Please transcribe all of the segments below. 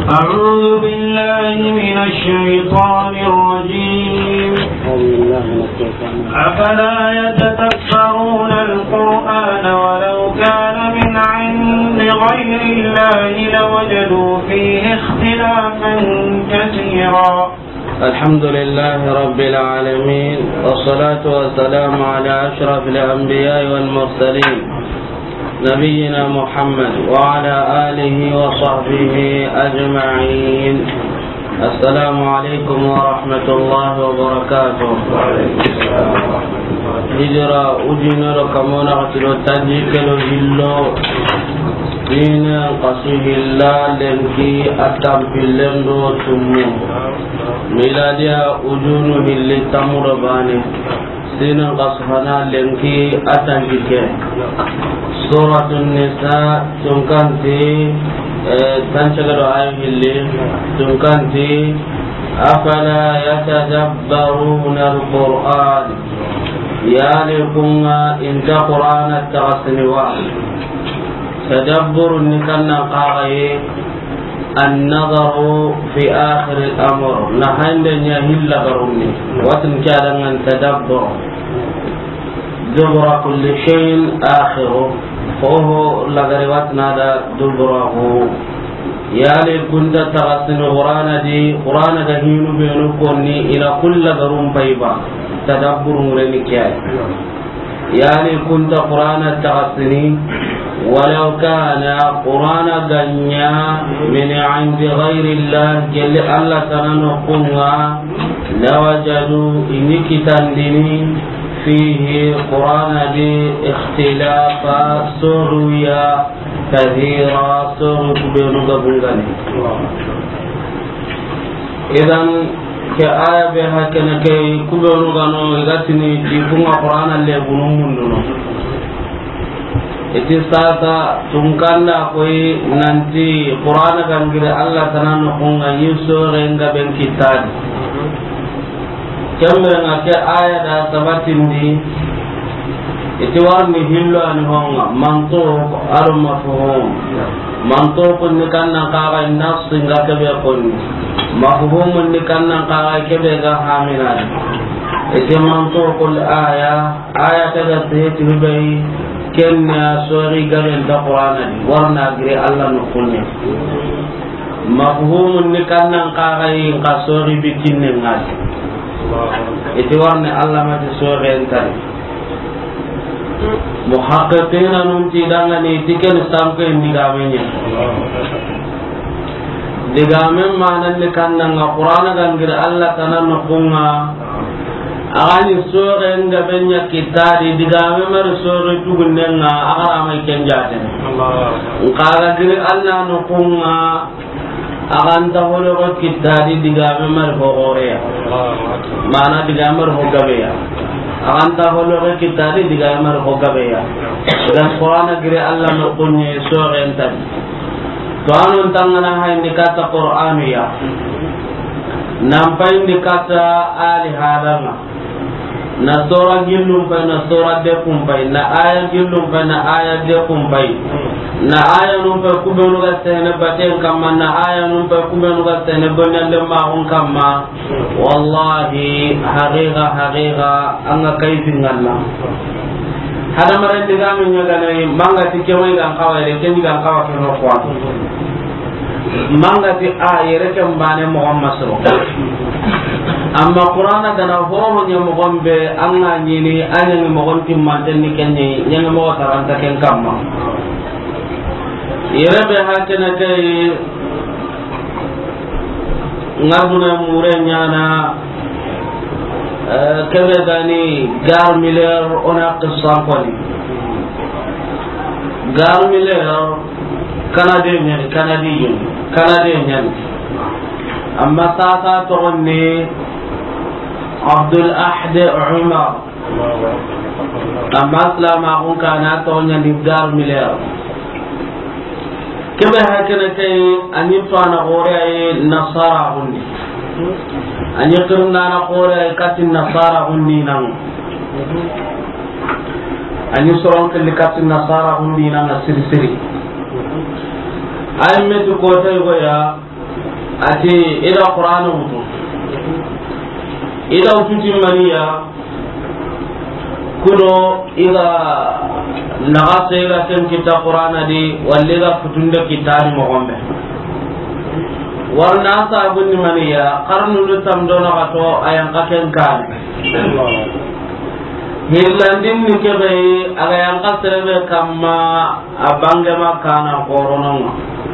أعوذ بالله من الشيطان الرجيم. أفلا يتدبرون القرآن ولو كان من عند غير الله لوجدوا فيه اختلافا كثيرا. الحمد لله رب العالمين والصلاة والسلام على أشرف الأنبياء والمرسلين نبينا محمد وعلى آله وصحبه أجمعين. السلام عليكم ورحمة الله وبركاته. هجرة أجينا لكمونا قتلوا تنجيك لجلو دين قصيه الله لنكي أتم في اللندو تمو ميلاديا أجونه اللي تمر باني سين قصفنا لنكي أتنجيك سورة النساء تنكنتي تنشغل آيه اللي تنكنتي أفلا يتدبرون القرآن يا لكم إنت قرآن التغسنوا تدبر نكنا قاغي النظر في آخر الأمر نحن يهل غروني وتنكالا تدبر دبر كل شيء آخره فهو لغرواتنا دبره يالي كنت تغسن قرآن دهين بينكوني إلى كل غرون بيبا تدبر مرنكيا يالي كنت قرآن تغسني ولو كان قرآن غنيا من عند غير الله جل الله تنقوا لوجدوا إنك تندني فيه قرآن دي اختلاف سوريا كثيرا سورك بينك بلغني. إذن كآية بها كنكي كبيرو غنو إغتني تيكون قرآن اللي بنومون دونو iti sasa tungkanda koi nanti Qur'an kan gira Allah tananu kunga yuso renga ben kitadi kembe ngake aya da sabatin di iti warni hillo an honga mantuq al mafhum mantuq ni kanna kaga nafs ngake be kon mafhum ni kanna kaga kebe ga haminan iti mantuq al aya ta tehti bai kenya sori garen da Qur'an warna gire Allah no kunne mafhumun ni kannan qarai ka sori bikinne ngati iti warna Allah ma ti sori entan muhaqqiqina nun ti dangani tiken samke ndigamenya digamen manan ni kannan Qur'an gan gire Allah tanan no kunga agani sore nga benya kitadi digame mar sore tugunenga agara mai kenjate ngara gire Allah no kunga aganta holo ko kitadi digame mar hoore mana digame mar hogabe ya aganta holo ko kitadi digame mar hogabe ya dan Qur'an gire Allah no kunye sore entan to anon tangana hay ni kata Qur'an ya nampai ni kata ali hadanga na sura gillum pay na sura de kumpay na aya gillum pay na aya de kumpay na aya num pay kubenu ga sene baten kamma na aya num pay kubenu ga sene bonande ma on kamma wallahi haqiqa anga kayfin Allah hada mare diga min nyaga ne manga ti kewai ga kawai ke ni ga kawa ke no kwa manga ti ayere ke mbane Muhammad sallallahu amma Qur'ana dana homo nya mo gombe anga nyini anya mo gonti manten ni kenye nya mo taranta ken kamma yerebe hakena kay ngabuna mure nyana kebe dani gar miler ona qissam qali gar miler kanadien amma sasa to onni Abdul Ahad Umar amma salama kun kana to nya di gar miler kebe hakena kay anin to ana gore ay nasara hunni ani kirna na gore katin nasara hunni nan ani soron ke katin nasara hunni nan siri ay metu ko tay go ya ati ida qur'ana wutu ida wutu maniya kudo ida nagasela ken kita qur'ana di walliga futunda kitani mo gombe warna sabun maniya qarnu lutam dona gato ayang kaken kan hillandin ni kebe aga yang kasrebe kamma abange makana korononga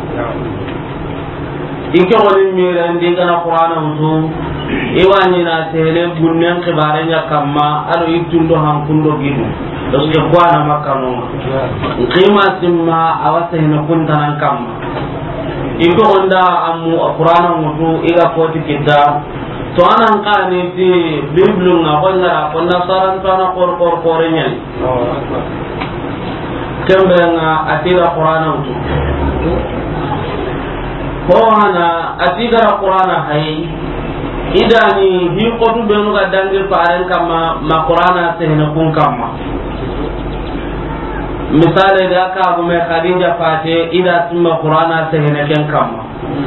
ike woni mirandi kana qur'ana wutu iwani na tele bunnen khibarenya kamma ado itundo hankundo gidu doske kwana makano qima simma awase hina kuntanan kamma ike onda amu qur'ana wutu iga koti kitab to anan kani ti biblu nga konna saran tana kor nyen kembe nga atira qur'ana utu ko ana atira qur'ana hay idani hi qotu benu ga dangi faran kama ma qur'ana tehna kun kama misale da ka bu me khadija fate ida tumma qur'ana tehna ken kama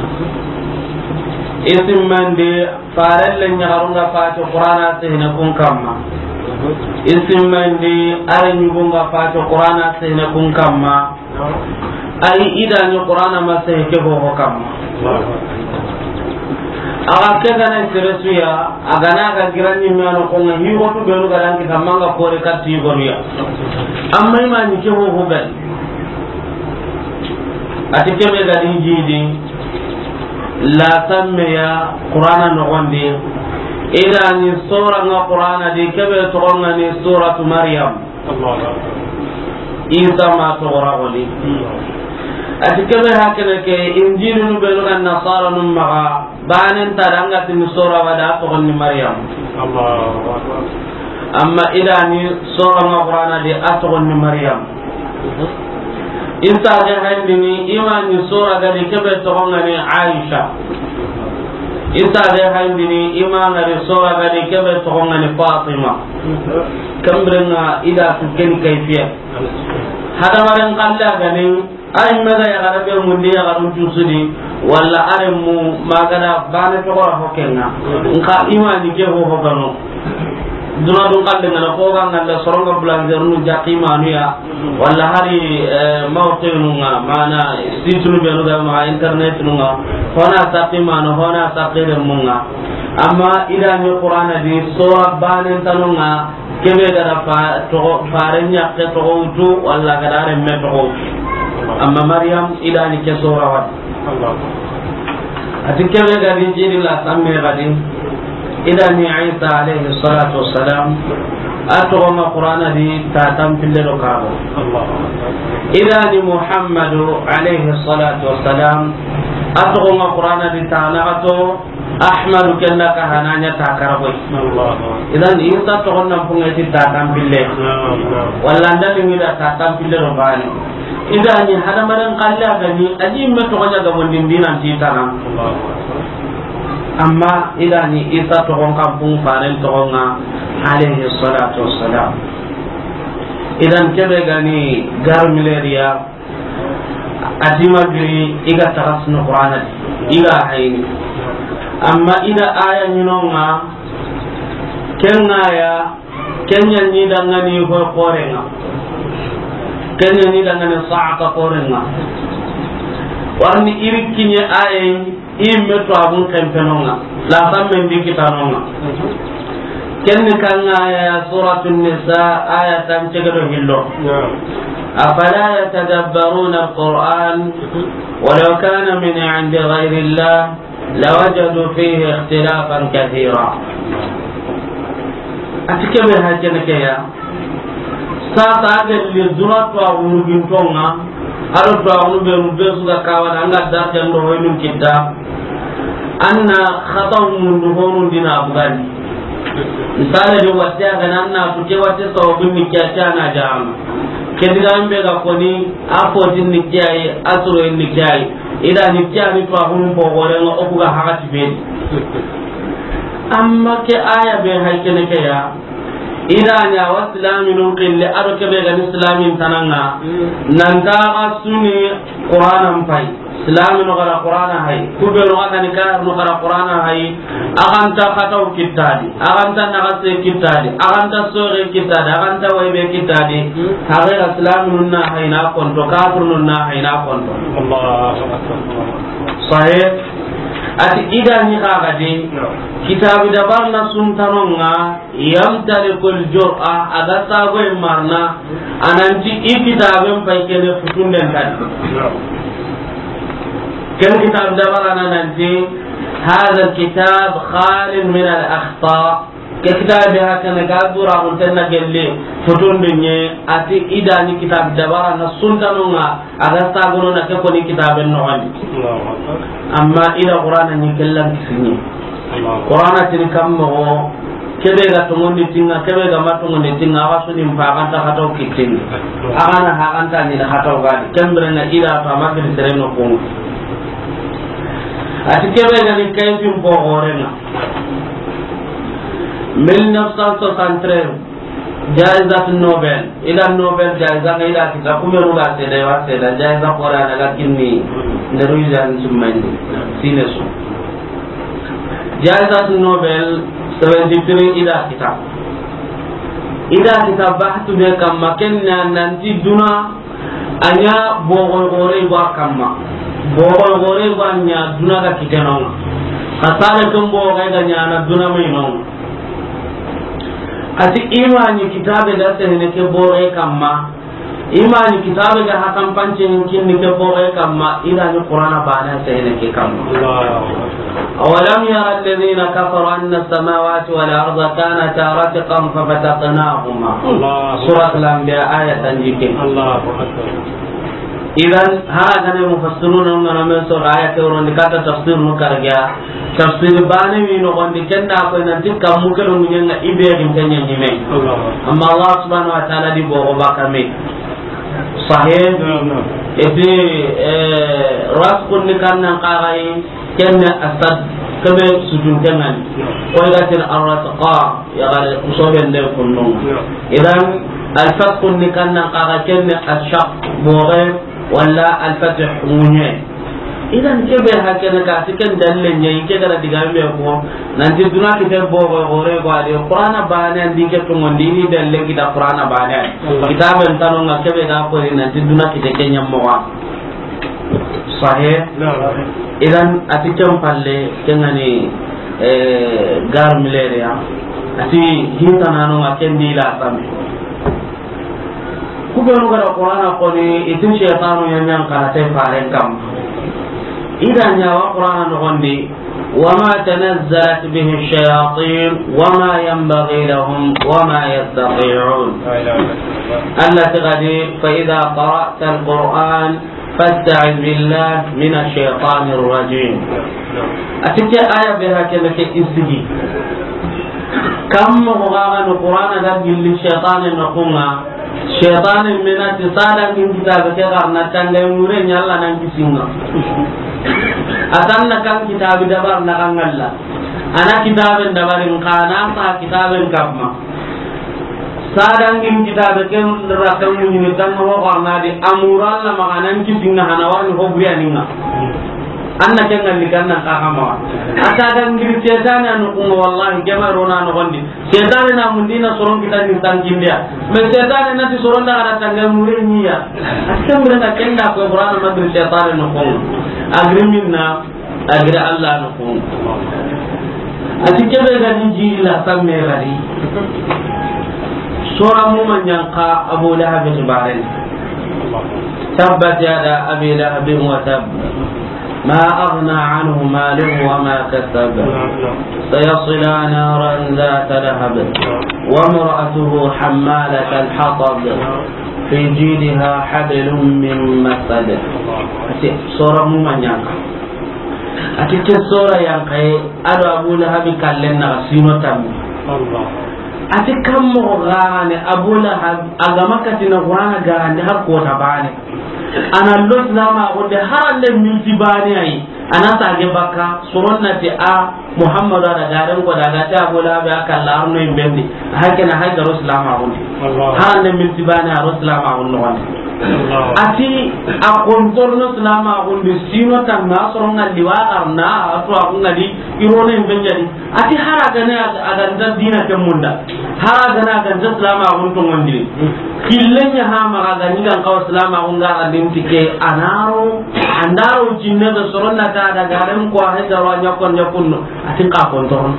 isim mande farelle nyaharunga fati qur'ana sehna kun kamma isim mande are nyugunga fati qur'ana sehna kun kamma ai ida nyu qur'ana ma sehke ho kamma aga kegana teresuya agana ga giranni mano ko ngi hotu belu ga danki kamanga kore katti goruya amma ma ni ke ho gal atike me ga dinjidi la sammeya qur'ana no gonde ida ni sura nga qur'ana di kebe to ngani suratu maryam isa ma to goragoli atikebe hakene ke injilu no belu kan nasara num maga banen taranga tin sura wada to ngani maryam amma ida ni sura nga qur'ana di atogonni maryam inta ga handini imani sura ga de kebe to ngani aisha inta ga handini imani de sura ga de kebe to ngani fatima kambrenga ida su ken kayfiya hada maran qalla ga ni ay maga ya garabe mundi ya garu tusudi walla aremu magana bana to gora hokenga nka imani ke ho gano duna dun kalde ngana ko ga ngalla soronga blanzer nu jaqima nu ya walla hari mawqinu nga mana situnu be no ga ma internet nu nga hona saqima no hona saqire munga amma ida ni qur'ana di sura banen tanunga kebe gara fa to farenya ke to utu walla ga dare me to amma maryam ida ni ke sura wa atikebe ga di jiri la samme ga di إذا عيسى عليه الصلاة والسلام أتغم قرآن دي تاتم في الليل كابو إذا محمد عليه الصلاة والسلام أتغم قرآن دي تانغتو أحمد كنك هنانيا تاكربوي إذا عيسى تغم نفنغتي تاتم في الليل ولا ندلم إذا تاتم في الليل باني إذا هذا مرن قلّا غني أجيب ما تغنى غمون دين تيتانا amma idani isa togon kampung faren togonga alayhi salatu wassalam idan kebe gani gar mileria adima giri iga tarasnu qur'ana iga hayni amma ida aya nyinonga kenga ya kenya ni dangani ho korenga kenya ni dangani sa'aka korenga warni irikinye aya imme to abun kampenonga la samme dikitanonga kenni kanga ya suratul nisa aya tan cegado hillo afala yatadabbaruna alquran walau kana min 'indi ghayri allah lawajadu fihi ikhtilafan kathira atikabe hajjana kaya sa ta ga li duratu abun gintonga ado to abun be rubesu ga kawana anga darjan do hoynum kidda anna khatam mundu honu dina abugani misale de watiya ga nanna kuke wate sawabin nikya na jam kediga mbe ga koni afo din nikya asro en nikya ida nikya ni to ahun bo gore ngo obuga hakati be amma ke aya be haykene ke ya idanya wa islamin qille ado kebe ga islamin tananga nanta asuni qur'anan pai islamin gara qur'ana hay kubero ga ni ka no gara qur'ana hay aganta khataw kitadi aganta nagase kitadi aganta sore kitadi aganta waybe kitadi hare islamin na hay na konto kafirun na hay na konto Allahu akbar sahih ati idani kagade kitabu dabar na suntanonga yamtalikul jur'a aga sago marna ananti ikitaben pai kene futunden tan ken kitab dabar ananti هذا الكتاب خال من الأخطاء كتاب هكذا قادر أقولنا قللي فتون دنيا أتي إداني كتاب دبارة نسلطنونا أغسطاقلونا كفوني كتاب النوالي أما إذا قرآن نكلم كسيني قرآن تنكمه kebe ga tongondi tinga kebe ga matongondi tinga awa suni mpaganta hataw kitin agana haganta ni hataw gadi kembre na ida to amagri sereno kongo ati kebe ga ni kayfim po gorenga 1963 jaizat Nobel ila Nobel jaiza ila kita kumeru ga seda wa seda jaiza qora daga kinni nderu jan sumandi sinesu jaizat Nobel 73 ida kita bahtu be kamma kenna nanti duna anya bogo gore wa kamma bogo gore wa nya duna ga kitenon kasale kumbo ga nya na duna mai non ati imani kitabe da sene ke bore kamma imani kitabe ga hakan pancin kinni ke bore kamma ida ni qur'ana bana sene ke kamma أولم يرى الذين كفروا أن السماوات والأرض كانتا رتقا ففتقناهما سورة الأنبياء آية تنجيكين إذن هذا المفسرون من سورة آية كورون لكاتا تفسير مكارجا تفسير باني وينوغون لكنا أقول ننتك ممكن من ينغ إبيغ كنين يمين أما الله سبحانه وتعالى دي بوغباك مين صحيح إذن رسق لكنا قاغي كنا أسد كما سجون كمان وإذا الرتقاء يغال مصابين له كلهم إذن الفتح كنا قاغي كنا الشق بوغيب ولا الفتح منيه إذن كبه هكذا كاتكن دلن يكذا دعامي أبوه نانتي دونا كتير بوغ غوري غادي القرآن بانه ديك تمون ديني دلن كده القرآن بانه كتاب انتانو كبه داقولي نانتي دونا كتير كنيا موان صحيح إذن أتكلم بالله كنني غار مليريا أتي هيتانانو أكندي لا سامي kubenu gara qur'ana qoni itin shaytanu yanyan karate faren kam idan ya wa qur'ana no gondi wama tanazzalat bihi ash-shayatin wama yanbaghi lahum wama yastati'un alla taqadi fa idha qara'ta al-qur'an fasta'iz billah min ash-shaytanir rajim atika aya be hakene ke isigi kam mo gaga no qur'ana da gilli shaytanin no kunga syaitan mena tisada min kita ke karena tangga mure nyalla nang kisinga atanna kan kitab dabar na kan Allah ana kitaben dabarin kana sa kitaben kamma sadang min kitab ke rakam ni tan ho karena di amuran la makanan kisinga hanawan ho bianinga anna kengal likanna ka kama ata dan ngir setan anu ko wallahi jamarona no gondi setan na mundina soron kita ni tangindia me setan na ti soron da ada tangga murenya askam berenda kenda ko qur'an madri setan no ko agrimin na agra Allah no ko atike be ga ji la samme gari sura mu manyanka Abu Lahab jibaren tabbat yada abi lahab wa tab ما أغنى عنه ماله وما كسب سيصلى نارا ذات لهب وامرأته حمالة الحطب في جيدها حبل من مسد سورة ممنيا أتيت سورة ينقي أدو أبو لهب كاللنا سينو تامي أتي كم غاني أبو لهب أغمكتنا غانا غاني هكو تباني ana los lama wonde harande milti bani ay ana sage bakka suronna ti a muhammadu da garan ko daga ta bola be aka Allah no imbendi hakena hay garo islam agundi haran min tibana islam agundi ati a kontorno islam agundi sino tan na soronga liwa arna ato agunga di irona imbenjadi ati haraga ne aga dan dina kemunda haraga na ga islam agundi ngondi killenya ha maga ni kan kaw islam agunga adin tike andaro jinne da soronna ta da garan ko ha da wa nyakon nyakunno ati ka kontorno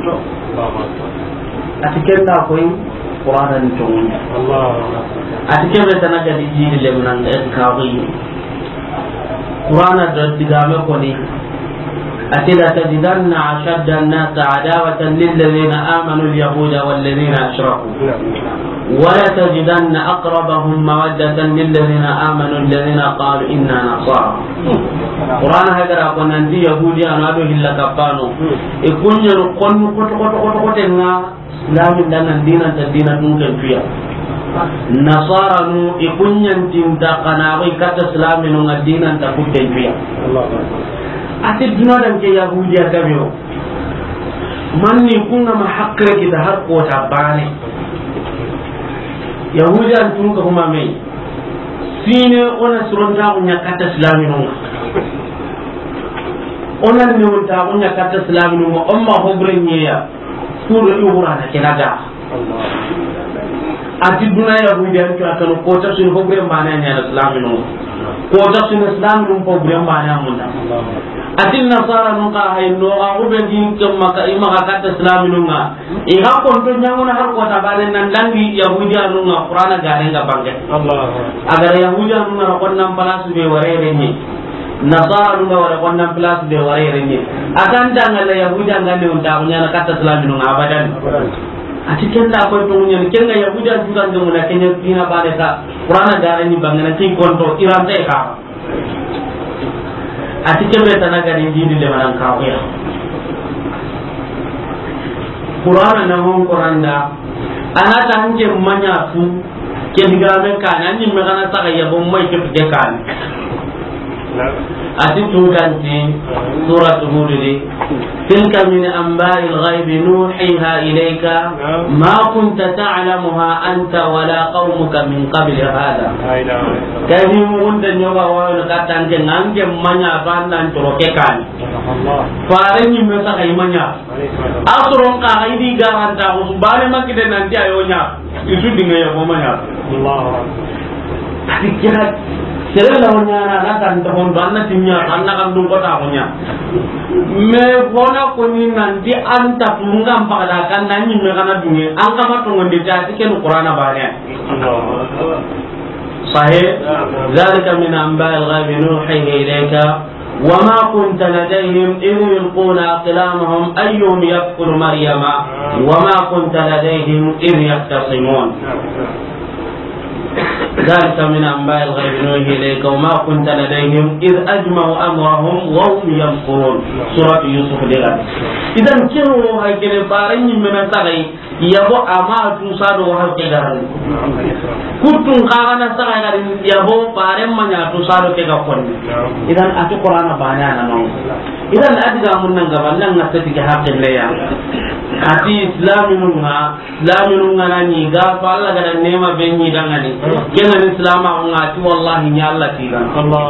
ati kenda koy qur'ana ni to Allah ati kebe tanaga di jiri le munan e kawi qur'ana da digame ko ni ati la tajidanna ashadda an-nas adawatan lil ladina amanu al-yahuda wal ladina ashraku ولا تجدن أقربهم مودة للذين آمنوا الذين قالوا إنا نصارى قرآن هكذا قلنا أنت يهودي أنا أدوه إلا كفانو يكون يرقون قط لا من دان الدين أنت الدين ممكن فيها نصارى يكون ينتمت قناوي كتسلام من الدين أنت ممكن فيها أتدنا لك يهودي كبيرو من يكون محقق تهرق وتباني yahudi an tun ka kuma mai sine ona suronta kunya kata islaminu ona ne wonta kunya kata islaminu amma hobrenye ya kuro ihura na kenaga ati duna yahudi an ka kanu ko ta sun hobren bana nya islaminu ko ta sun islaminu hobren bana munda ati nasara nun ka hay no ga uben din ke maka ima ka kata islaminu nga e ha kon to nyangona har ko ta balen nan dangi yahudi anu nga qur'ana gare nga bange Allah agar yahudi anu nga kon nam palasu be warere ni nasara anu nga wala kon nam palasu be warere ni akan dangala yahudi ngane on ta nyana kata islaminu nga abadan ati kenda ko to nyani kenga yahudi anu kan ngona kenya dina bale ta qur'ana gare ni bange na ti kon to irante ka ati kebe tanaga ni jindi le manan kawiya qur'ana na hon qur'anda anata hanje manya fu ke digabe kana ni me kana saka ya bom mai ke pide kan ati tuganti suratu hud tilka min anba'il ghaib nuhiha ilayka ma kunta ta'lamuha anta wala qaumuka min qabl hada kani mun da nyoba wa ka tanke ngange manya bandan toroke kan fare ni me saka imanya asron ka idi garanta ko bare makide nanti ayonya isu dinga ya bomanya Allah dikira sere la wonya na kan to hon banna tinya kanna kan dum kota wonya me bona ko ni nanti anta tungam pada kan nanyi me kana dunge an kama to ngonde ta tiken qur'ana bane sahih zalika min anba'il ghaib nuhihi ilayka وما كنت لديهم إذ يلقون أقلامهم أيهم يكفر مريم وما كنت لديهم إذ يختصمون ذلك من أنباء الغيب نوحي إليك وما كنت لديهم إذ أجمعوا أمرهم وهم يمكرون سورة يوسف لغا إذا كيرو هكذا فارن من السغي يبو أما تنصادوا هكذا كنتم قاغنا سغي يبو فارن من يتنصادوا كذا إذا أتي قرآن بانانا نوم إذا أدقى من نغبان لن نستطيع حق الليا أتي إسلامنا نيغا فالله قد نيما بيني دangani kenga islam ngati wallahi nya Allah tiga Allah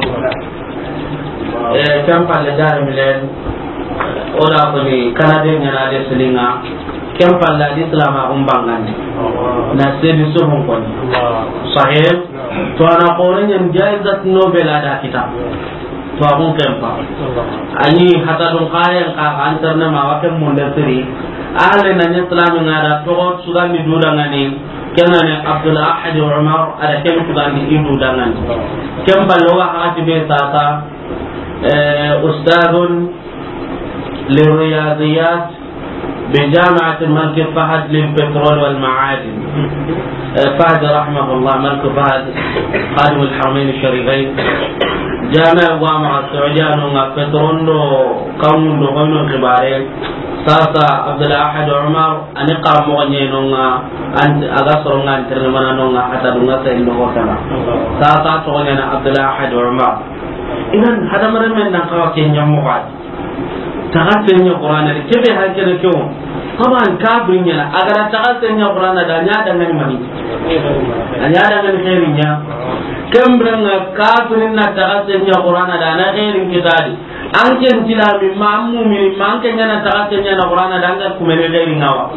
kampa le dar milen ora ko ni kanade nyana de selinga kampa la islam umbangan na sedi so hon kon sahih to ana qore nyen jaizat nobel ada kitab to abun kampa ani hata don kaya ka antarna ma wakem mondasiri ahli na islam ngada to sudan ni durangani kenane Abdul Ahad Umar ada kem tugandi idu dangan kem balwa hati be sata ustadun liriyadiyat بجامعة الملك فهد للبترول والمعادن فهد رحمه الله ملك فهد خادم الحرمين الشريفين جامعة وامع السعودية بترول قوم دخون الكبارين sasa Abdul Ahad Umar ani qamo nyenonga aga soronga internemana nonga hata dunga sa indo wakala sasa to nyana Abdul Ahad Umar idan hadamare men nan kawa kenya mo ba tagatenya qur'ana de kebe hakene ko taban kabrinya agara tagatenya qur'ana da nya da ngani mani anya da ngani khairinya kembrenga kafirin na tagatenya qur'ana da na khairin kitadi an ken tilami mammu min man ken na tagatenya na qur'ana da ngal kumene khairin nawa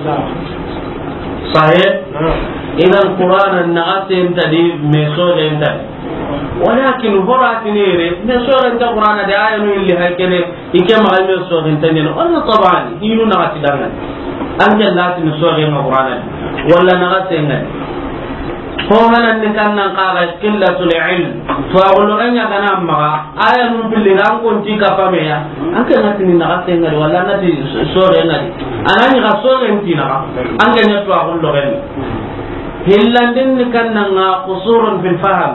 sahih idan qur'ana nagaten tadi mesode entadi ولكن فراتنيري من سورة القرآن ده آية اللي هاي كده يكمل على من سورة التانية ولا طبعا يلو نغتي دعنا أنت لا تنسورة القرآن ولا نغتي إنه هو هذا اللي كان نقال قلة العلم فأقول أن يكون أمها آية من اللي رانكون تيكا فميا أنت نغتي نغتي إنه ولا نغتي سورة إنه أنا نغتي سورة إنتنا أنت نغتي أقول له إنه هلا كان قصور في الفهم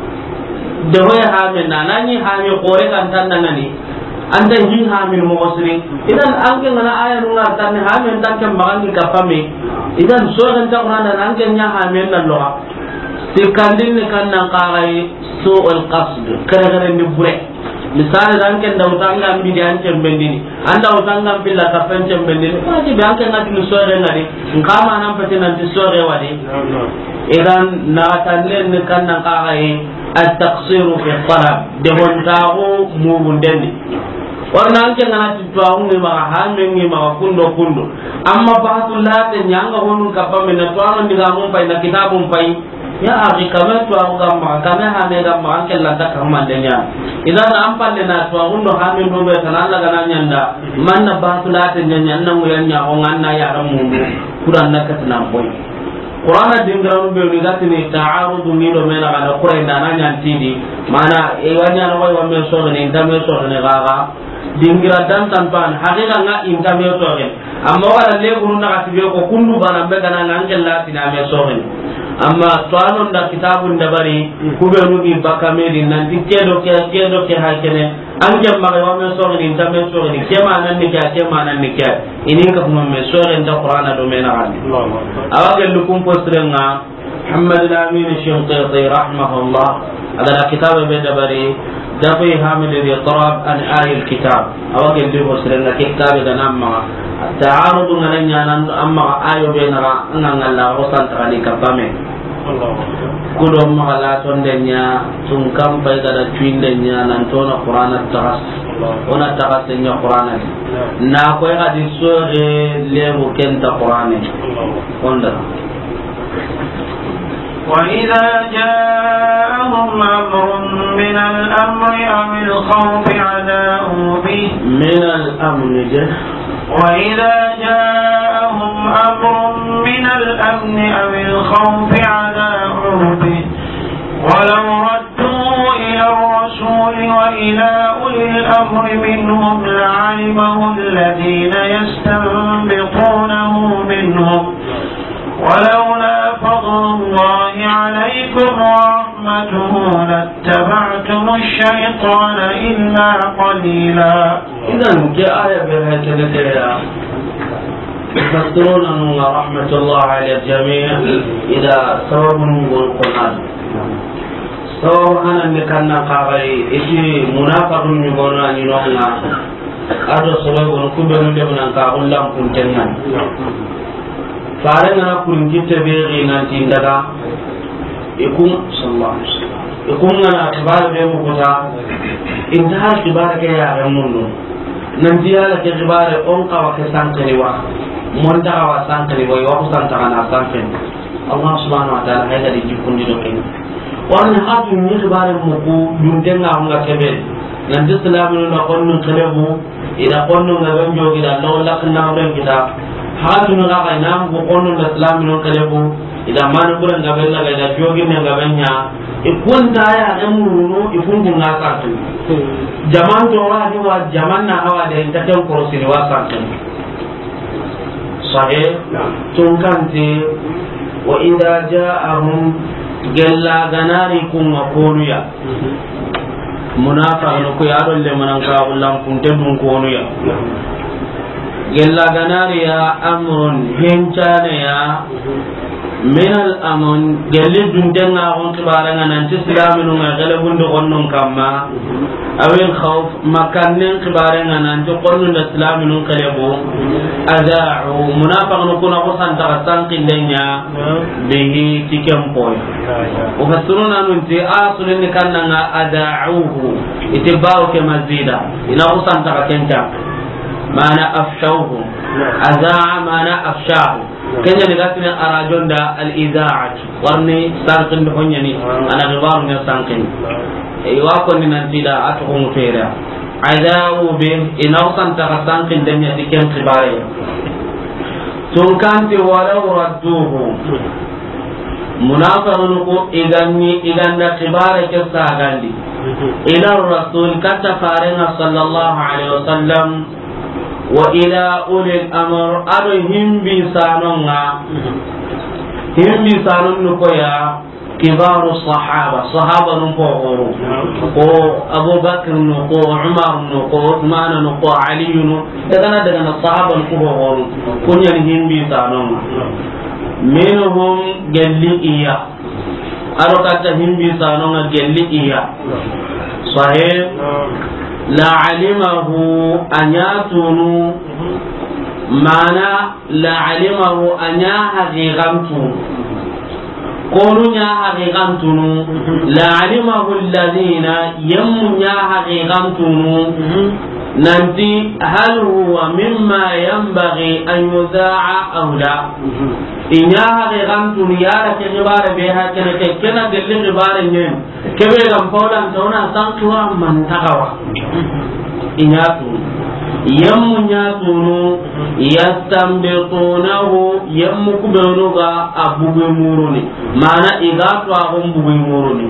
da waya hamin na nani hamin kore kan tan nan ne an dan hin hamin mu'asiri idan an ga na ayar nuna tan hamin tan kan magan ka fame idan so ran ta Qur'an nan an ga nya hamin nan lo'a sai kan din kan nan qarai su'ul qasd kare ni bure misali dan kan da utanga bi da an can bendini an da utanga billa ka fan can bendini ko ji ban kan na so ran ngari in kama nan fatin nan so wade idan na tan len kan nan qarai التقصير في الطلب دهون تاغو موبندني warna anke ngana titwa ungi ma hamengi ma kundo amma bahatu late nyanga honun kapame na twano ndiga mun pai na kitabun pai ya akhi kama twa gamma kama hame gamma anke lanta kamandenya idan ampalle na twa undo hamen do be tanalla gana nyanda manna bahatu late nyanya nan muyanya on anna ya ramundu kuran nakatna boy Qur'ana dingramu be ni gatini ta'arudu ni do mena kana Qur'an na nyantidi mana e wanya no way wamme so ne ndame so ne gaga dingira dan tanpan hakika nga intame so ne amma wala le gunu na katibe ko kundu bana be kana ngangel lati na me so ne amma twano nda kitabun da bari kube nugi bakame din nan dikedo ke hakene anje mare wamme so ne ndame so ne kema nan ni kema nan ni kya ini ka kuma me so ne da Qur'ana do mena hadi awage lukum posrenga Muhammad al-Amin al-Shinqiti rahimahullah ada kitab be da bari dafi hamil al-itrab an ayat al-kitab awage lu posrenga kitab da namma ta'arud ngalanya nan amma ayo be na ngalla rosan tali kabame kudo magala tondenya tum kam pay da twindenya nan to na Qur'ana taras ona taras nya Qur'ana na ko ga di sore le mo kenta Qur'ana onda وإذا جاءهم أمر من الأمر أو الخوف عذاؤوا به من الأمر وإذا جاءهم أمر من الأمن أو الخوف عذاؤوا به ولو ردوا إلى الرسول وإلى أولي الأمر منهم لعلمه الذين يستنبطونه منهم ولولا فضل الله عليكم ورحمته لاتبعتم الشيطان إلا قليلا. إذن كآية بها كذا يفسرون أن رحمة الله على الجميع إذا سبب من القرآن سبب أنا نكنا قارئ إشي منافق يقولون أن ينوحنا أدو سبب نكبر لمن أنكاهم لم كنتنا fare ngana kurin kitte be ginanti daga ikum sallallahu alaihi wasallam ikum ngana kibar be mu kota inda kibar ke ya ramunno nan dia la ke kibar on ka wa ke sankani wa mon ta wa sankani wa yo san ta kana sanken Allah subhanahu wa ta'ala hayda di jikundi do ken warna hatu ni kibar mu ko dun denga nga kebe nan islamu na konnu kalebu ida konnu nga banjo gida law lakna ren kita hatunu ga kai nam ko konno da islamin kalebu idan man buran ga bella ga jogi ne ga banya e kunta ya ga munu e fungu na sartu jaman to wa di wa jaman na hawa da ta tan ko sini wa sartu sahih tun kanti wa idza ja'ahum galla ganari kun makonuya munafiqun ko ya dolle manan ka ullam kun tedun konuya gella ganari ya amrun hincane ya min al-amn gelli dundenga on kibaranga nanti silaminu nga gele bundu onnun kamma awil khawf makannen kibaranga nanti qonnun da silaminu kalebo ada'u munafiqun kuna ko santa sankillenya bihi tikempoy o fasuruna nunti asulin kannanga ada'uhu itibau ke mazida ina ko santa kenja mana afshawhu adaa mana afshahu kenya ni gatina arajonda al-idaa'at warni sarqin do honyani ana gibaru ne sanqin wa ko ni nan tida atukum fera adaa'u bi inawsan ta sanqin denya diken khibare tun kanti walau radduhu munafiqun ko iganda khibare ke sagandi ila rasul kata farenga sallallahu alaihi wasallam wa ila ulil amr arhim bi sanonga himbi sanon no koya kibaru sahaba no ko Abu Bakr no ko Umar no ko Uthman no ko Ali no daga na sahaba no ko kunya himbi sanonga minhum galli iya aro kata himbi sanonga galli iya sahih la alimahu anyatunu mana la alimahu anya haqiqantu konunya haqiqantunu la alimahu alladhina yamunya haqiqantunu nanti hal huwa mimma yanbaghi an yuda'a aw la inya haqiqantunu yara ke ibara be hakene ke kena delle ibara nyen kebe gam fawdan tawna sanqwa man takawa inya tu yamunya tunu yastambitunahu yamukubenuga abuge muruni mana igatu agum buge muruni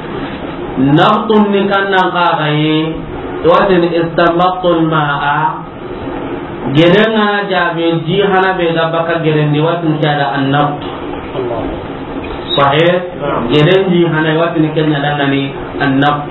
nabtun ni kannan qaqaye watin istambatul ma'a gerenga jabe ji hana be ga baka gerendi watin kada annabt sahih gerenji hana watin kenya danani annabt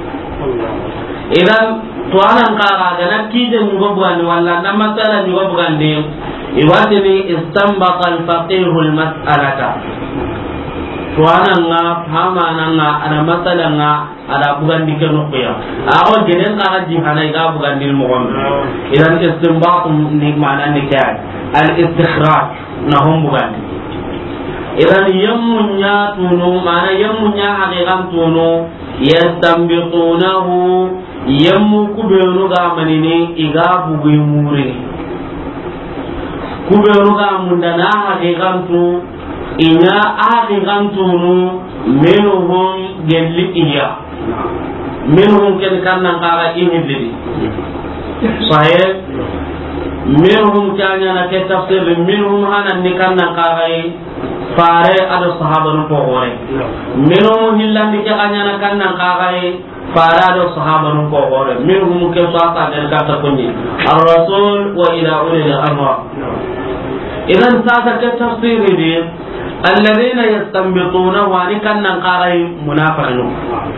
idan to anan qaqa gana kije nyugo bugandi walla na masala nyugo bugandi iwatini istambata al-faqih al-mas'alata to anan nga fama nan nga ana masala nga ada bugandi ke no koya awo genen qaqa ji hanai ga bugandi mo gon idan istinbat ni mana ni kay al-istikhraj na hum bugandi idan yamunya tunu mana yamunya haqiqan tunu yastambitunahu yammu kubenu ga manini iga bugu muri kubenu ga mundana haqiqantu inya haqiqantu menuhum gelli iya menuhum ken kannan qara inhibli sahih menuhum kanya na ke tafsir menuhum hanan ni kannan qara fare ada sahaba no pogore menuhum hillandi ke kanya na kannan qara fara do sahaba no ko gore minhum ke sahaba del kata kunni ar-rasul wa ila ulil amr idan sasa ke tafsiri di alladhina yastanbituna wa likanna qarai munafiqun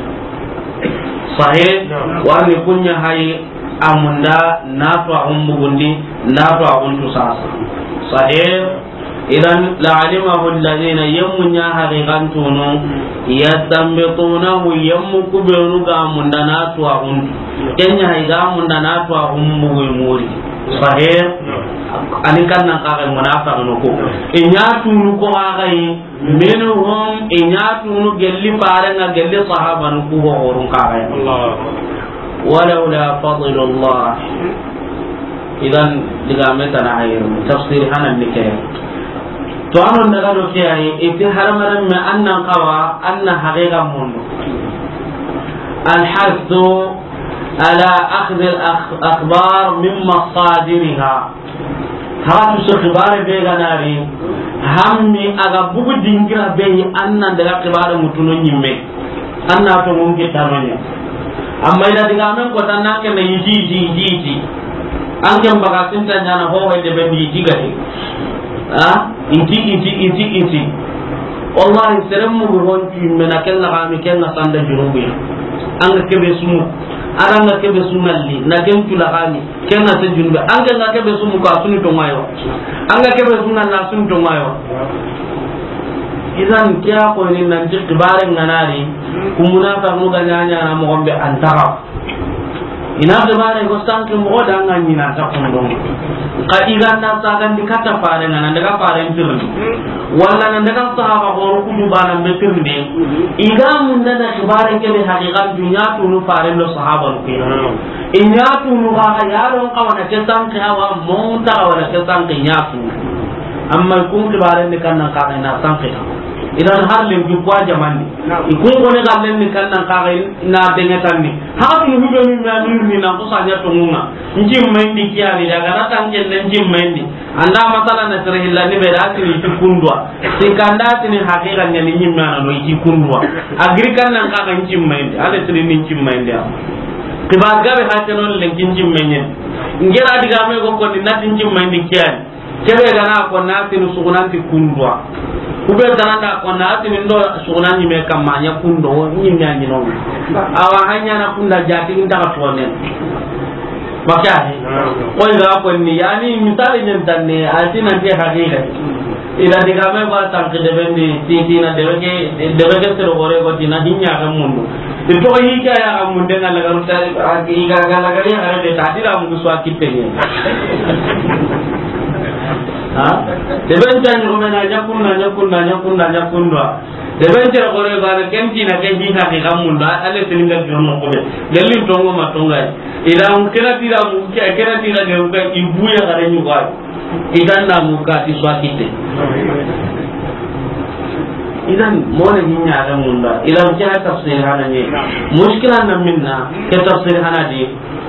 sahih wa ni kunya hay amunda nafa umbugundi nafa untu sasa sahih idan la'alimahu alladhina yamunya haqiqantunu yastanbitunahu yamukubenu ga mundana to ahun kenya higa mundana to ahun muri sahih ani kannan ka munafiqun ko inya tunu ko agai minhum inya tunu gelli paranga gelli sahaban ko horun ka agai Allah walaula fadlullah idan diga metana hayr tafsir hanan nikay to anon daga do kiyaye ite haramaran ma annan qawa anna haqiqa mun al hasdu ala akhdh al akhbar min masadirha hatu so khibare be ganari hammi aga bugu dingira be annan daga khibare mutuno nyimme anna to mun ke tamanya amma ida diga men ko tanna ke me yiji an kan baga sinta nyana ho de be yiji gati inti wallahi seremu gonti mena kella kami kenna sanda junubi anga kebe sumu aranga kebe sumalli na gentu la kami kenna se junubi anga nga kebe sumu ka sunu to mayo anga kebe sunna na sunu to mayo idan kiya ko ni nan ti kibare nganari kumuna fa mu ganyanya na mo gombe antara ina kibare go sanki mo da nganyi na ta kundum ka iganda sagan di kata fare ngana daga fare ntirni walla nan daga sahaba ko ku dubana betirni igamun da kibare ke be haqiqan dunya tu nu fare lo sahaba lu inya tu nu ga yaron kawana ke sanki hawa mon ta wala ke sanki nyatu amma kun kibare ni kan nan ka na sanki idan har len ju kwa jamani ikun ko ne gallen ni kan nan ka na denga tanni ha tu hu be mi na ko sanya to ngunga njim mendi kiani daga na tan jen njim mendi anda masala na tere hilla ni be da ti kundwa sikanda tin hakika nyani nyimma na no ti kundwa agri kan nan ka njim mendi ale tin ni njim mendi kibar gabe ha tenon len njim menyen ngera diga me go ko ni na njim mendi kiani kebe gana ko na tin sugunanti kundwa kube tananda ko na tin ndo sugunanti me kamanya kundo nyimnya nyino awa hanya na kunda jati inda ka tonen makya ko ila ko ni yani misali nyen tanne altina ke hakika ila diga me ba tan ke debendi titi na debege sero gore ko tina hinya ga mundu to yi ka ya ga munde ngala ga ruta ga ga ga ya de tadira mu swa kitene ha deben tan ko mena nyakunna deben tan gore ba na kenti na ken hina ke gamun da ale tilinga jono ko be gelin tongo matonga ila on kena tira mu kena tira de ko ibuya gare nyu ga idan na mu ka ti swakite idan mona hinya ga mun da ila on kena tafsir hana ne mushkilan nan minna ke tafsir hana di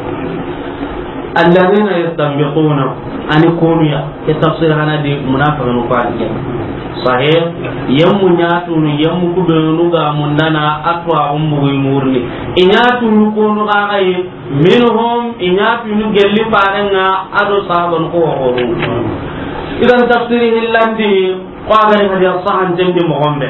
الذين يستنبطون أن يكونوا كتفسير هنا دي منافقين وقالين صحيح يم نياتون يم كبرنوغا مندنا أطوى أمبوي مورني إنياتون يكونوا غاغي منهم إنياتون يجلي فارنا أدو صاحبن قوة إذا تفسيره اللندي قال هذه الصحن جندي مغمبه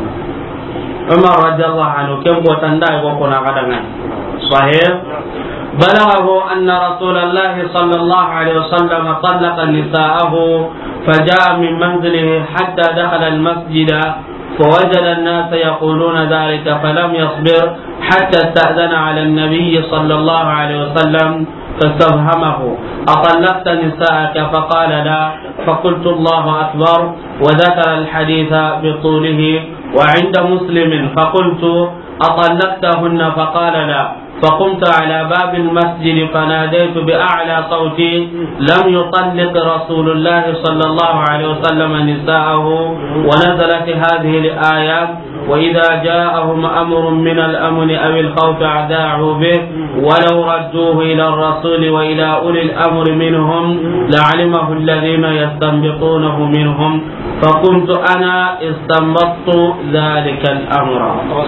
عمر رضي الله عنه كم وتنداي وكنا غدنا صحيح بلغه أن رسول الله صلى الله عليه وسلم طلق نساءه فجاء من منزله حتى دخل المسجد فوجد الناس يقولون ذلك فلم يصبر حتى استأذن على النبي صلى الله عليه وسلم فاستفهمه أطلقت نساءك فقال لا فقلت الله أكبر وذكر الحديث بطوله وعند مسلم فقلت أطلقتهن فقال لا فقمت على باب المسجد فناديت بأعلى صوتي لم يطلق رسول الله صلى الله عليه وسلم نساءه ونزلت هذه الآية وإذا جاءهم أمر من الأمن أو الخوف أذاعوا به ولو ردوه إلى الرسول وإلى أولي الأمر منهم لعلمه الذين يستنبطونه منهم فكنت أنا استنبطت ذلك الأمر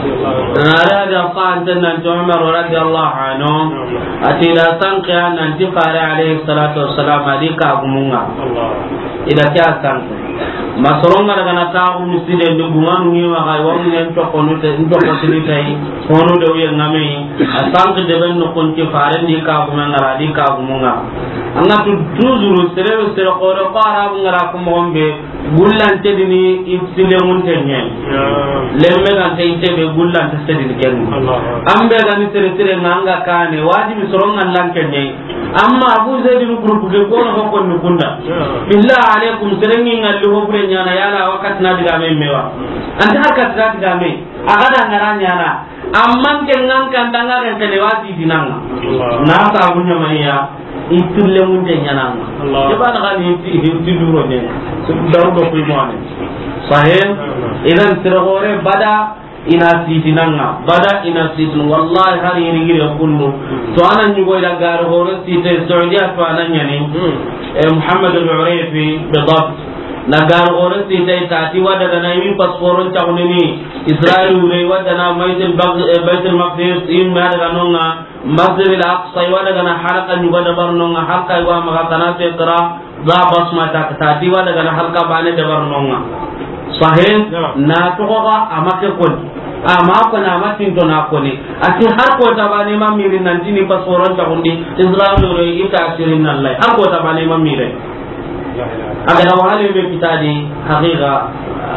هذا قال عمر رضي الله عنه أتي لا تنقي أن انتفار عليه الصلاة والسلام عليك أبمونا إذا كان تنقي masoronga daga na taxu miside ndi gumanu ngiwa xay warminen toqonutay honu de uye ngame a sank deben no konti farendi kagumengara di kagumunga angatu toujours sere sere qore ko arabu ngara ko mombe gullante dini ibsile munte nyen lemme kan tay tebe gullante sedini ken ambe gani sere sere nganga kane wajibi soronga lanke nyen amma abu zaidin groupe ke ko no ko nukunda billah alaikum serengi ngalli ho bure nyana yala wakat na diga me mewa anta hakat na diga me agada ngaranya na amman kengan kandanga ren telewati dinanga na ta bunya maiya itulle mun de nyana Allah jaba na gani ti duro ne so daru do ko mo ne sahih idan siragore bada ina sitinanga bada ina sitin wallahi har yiri gire kullu to anan nyugo ida gar hore site saudiya to anan yani muhammad al-urayfi bidabt na gar hore site tati wada dana mi passporon tawnini israel ure wada na baitul maqdis in ma daga nonga masjid al-aqsa wada dana halaka nyugo da barnonga halka wa maga kana tekra za basma ta tati wada dana halka bane da barnonga sahih na to ga amake kon ama ko na matin to na ko ni ati har ko ta bane ma mirin nan dini pasoron ta hundi israel do ita asirin Allah har ko ta bane ma mire aga da wale be kitadi haqiqa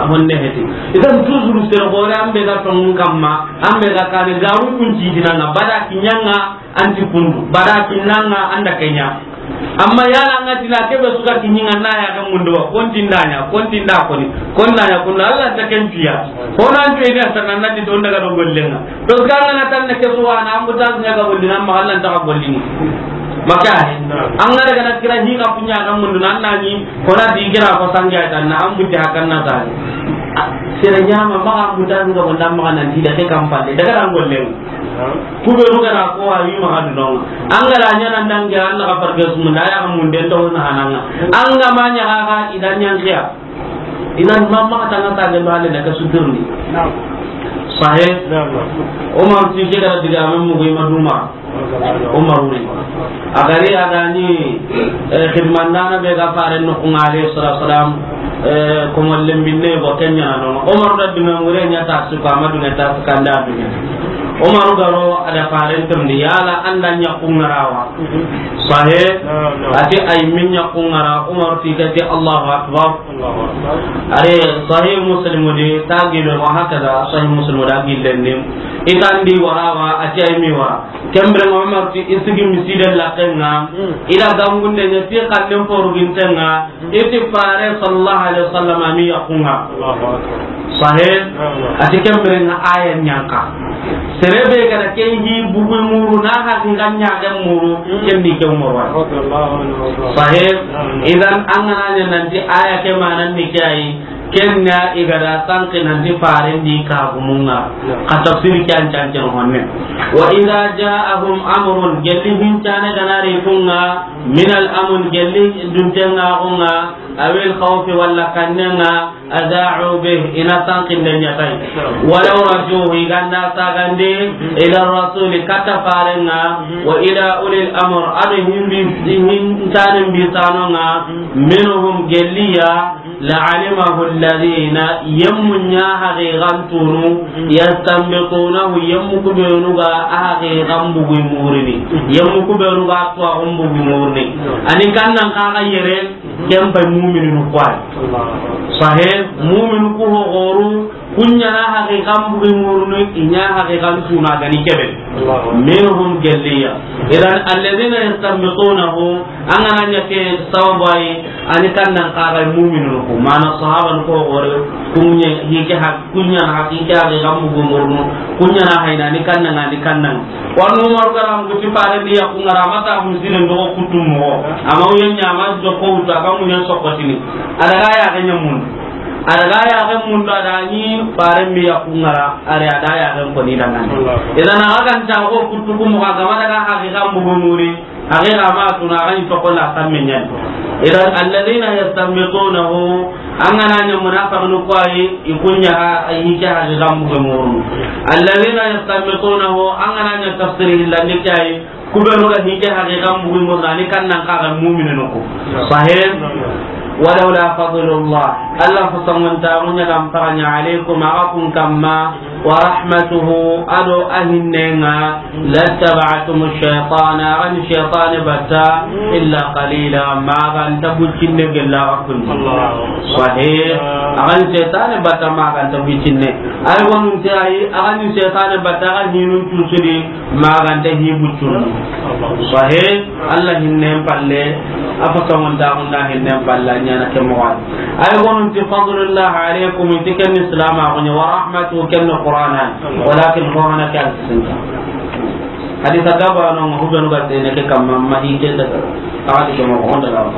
honne heti idan tuzuru sere gore ambe ga tongun kamma ambe ga kane garu kunci dinanga bada kinyanga anti kundu bada kinanga anda kenya amma yala ngati na kebe suka kinyinga na ya ga mundu kontindanya kontinda koni konnanya kunna Allah ta kenfiya kona ndu ina sananna ti don daga do gollenga to ganga na tan ke suwa na ambuta nya ga gollina ma Allah ta ga gollini maka an ga daga na kira hi ka punya ga mundu nan nani kona di kira ko sangya tan na ambuta hakan na tani sira nyama ma ambuta ga gonda ma nan di da ke kampale daga ran gollenga kube ruga na ko ayi ma hadu non an ga la nyana ndange Allah ka farge sumunda ya mun den to na hananga an ga manya ga idan yan kiya idan mamma ta ngata ga bale daga sudurni sahih Umar ti kira diga men mu ma duma Umar uri agari adani khidmandana be ga fare no ko ngale sallallahu ko mollem binne bo kenya no Umar da dum ngure nya ta su ka madu ta kanda bi Umar garo ada faren terni yala anda nya kungarawa sahih ati ay min nya kungara Umar ti kati Allahu akbar are sahih muslim di tagilo wa hakada sahih muslim da gillendim itandi warawa ati ay miwa kembre Umar ti isigi misida lakenga ila gangunde nya ti kallem poru gintenga iti fare sallallahu alaihi wasallam ami yakunga sahih ati kembre na aya nyaka serebe kada kenji bugu muru na ha nganya ga muru kendi ke umurwa sahih idan angana nanti aya ke manan ni kai kenna igara sanke nanti farin di ka gumunga ka tafsir kan cancan honne wa idza ja'ahum amrun gelin tane ganari kunga min al amun gelin duntenga kunga awil khawfi walla kannanga ada'u bih ina sankin denya tay walau rajuhi ganda sagande ila rasul kata farenga wa ila ulil amr adhim bi tanin bi sanonga minhum geliya la'alimahu alladhina yamunya haqiqantunu yastanbiqunahu yamukubenuga haqiqambu murini yamukubenuga to umbu murini ani kannan ka yere kempa mu'minu kwai sahih mu'minu ko goru kunya na haqiqam bu murunu inya haqiqan tuna gani kebe minhum jalliya idan alladhina yastanbitunahu angana nyake sawabai ani kannan qara mu'minu ko mana sahaba ko gore kunya hike hak kunya haqiqa haqiqam bu murunu kunya na hayna ni kannan wanu mar garam guti pare dia ku ngaramata muslimin do kutumo amaw yenya ma do ko ta kamu nya sokotini ada ya ganya mun ada ya ga mun da ni pare mi ya kungara ada ya ga ko ni dangan idan akan ta ko kutubu mo ga ma daga haqiqa mu muri haqiqa ma tuna ga to ko la tamenya idan alladhina yastanbitunahu angana nya munafiqun ko ay ikunya ay ja haqiqa mu muri alladhina yastanbitunahu angana nya tafsir illa ni kai kubenu ga hije haqiqa mu muri kan nan ka ga mu'minu ko sahih ولولا فضل الله الله فصمن تامن لم ترني عليكم أراكم كما ورحمته أدو أهننا لاتبعتم الشيطان عن الشيطان بتا إلا قليلا ما كان تبوتين إلا أكن صحيح عن الشيطان بتا ما كان تبوتين أيضا نتاعي عن الشيطان بتا هنون تسري ما كان تهيبوتون صحيح الله هنن بالله أفصمن تامن هنن بالله nyana ke mawad ay gonun ti fadlullah alaykum tikan islam agni wa rahmatu kan qur'ana walakin qur'ana kan sunna hadith agaba no hubanu gadde ne ke kam mahi ke daga taati ke mo honda la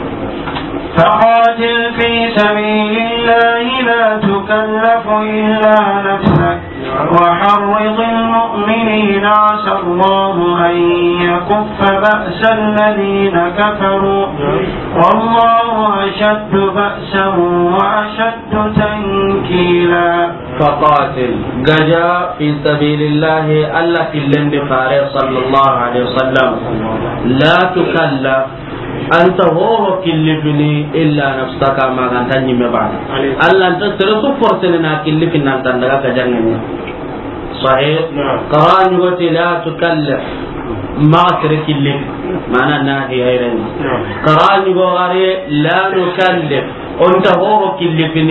فقاتل في سبيل الله لا تكلف إلا نفسك وحرض المؤمنين عسى الله أن يكف بأس الذين كفروا والله أشد بأسا وأشد تنكيلا فقاتل جاء في سبيل الله ألا كلن بفارغ صلى الله عليه وسلم لا تكلف أنت هو كلفني إلا نفسك ما كان تنجي بعد الله أنت سرسو فرسنا كلفنا أنت عندك كجنة صحيح قرآن يقول لا تكلف ما ترك اللف معنى ناهي هيرني قرآن يقول لا نكلف أنت هو كلفني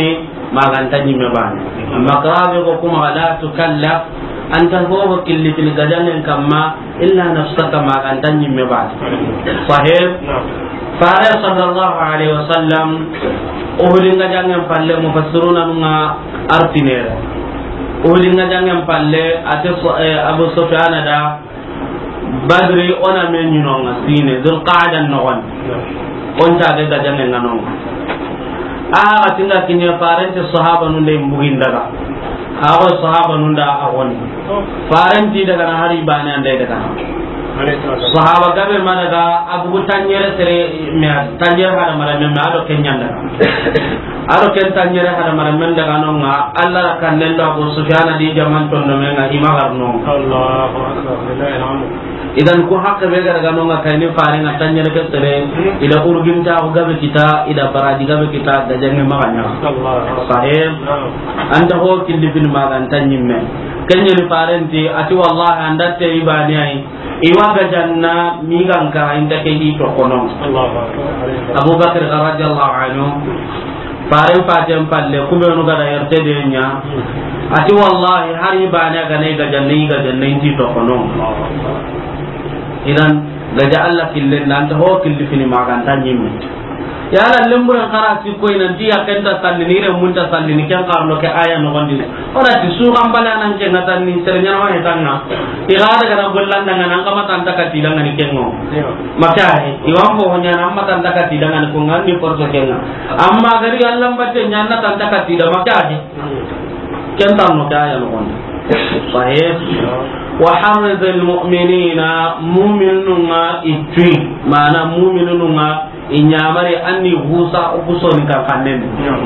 maganta nyimme bani amma karabe ko kuma la tukallaf anta ho killi fil gajangen kamma illa nafsaka maganta nyimme bani sahih fare sallallahu alaihi wasallam uhudin gajangen palle mufassiruna nunga artinere uhudin gajangen palle ate Abu Sufyan da Badri ona men nyinonga sine dul qa'dan nogon on ta de gajangen nanonga tinga kinya parente sahaba nun de mbugin daga sahaba nun da agoni parenti daga na hari bane ande daga sahaba gabe managa abu tanyere sere me tanyere hada mara men ado kenyanda ado ken tanyere hada mara men daga nonga Allah kan nendo Abu Sufyan di jaman tondo menga imagarno Allahu akbar idan ko hakka be daga nonga kayni faare na tanyere ke sere ida urginta ko gabe kita ida baradi gabe kita da jange maganya sahib anda ho killi bin magan tanyimme kanyeri parenti ati wallahi andate ibani ai iwaga janna migan ka inda ke hito kono Abu Bakar radhiyallahu anhu faren fatem palle kubenu gada yarte de nya ati wallahi hari bana ga ne ga janna inti to kono idan gaja Allah kille nan ta ho killi fini magan tanyimme ya la lemburan qarasi ko ina dia kenta sallini re munta sallini kan qarlo ke aya no gondi ona ti su gambala nan ke ngatan ni sernya wa hetanna igada gara gollan nan nan kama tanta ka tilang ni kengo maka iwam ko honya nan mata tanta ka tilang ko ngani porto kenga amma gari Allah batte nyanna tanta ka tilang maka kenta no ka aya no gondi sahih wa harizal mu'minina mu'minuna itwi mana mu'minuna inyamari anni husa ukusoni ka kanen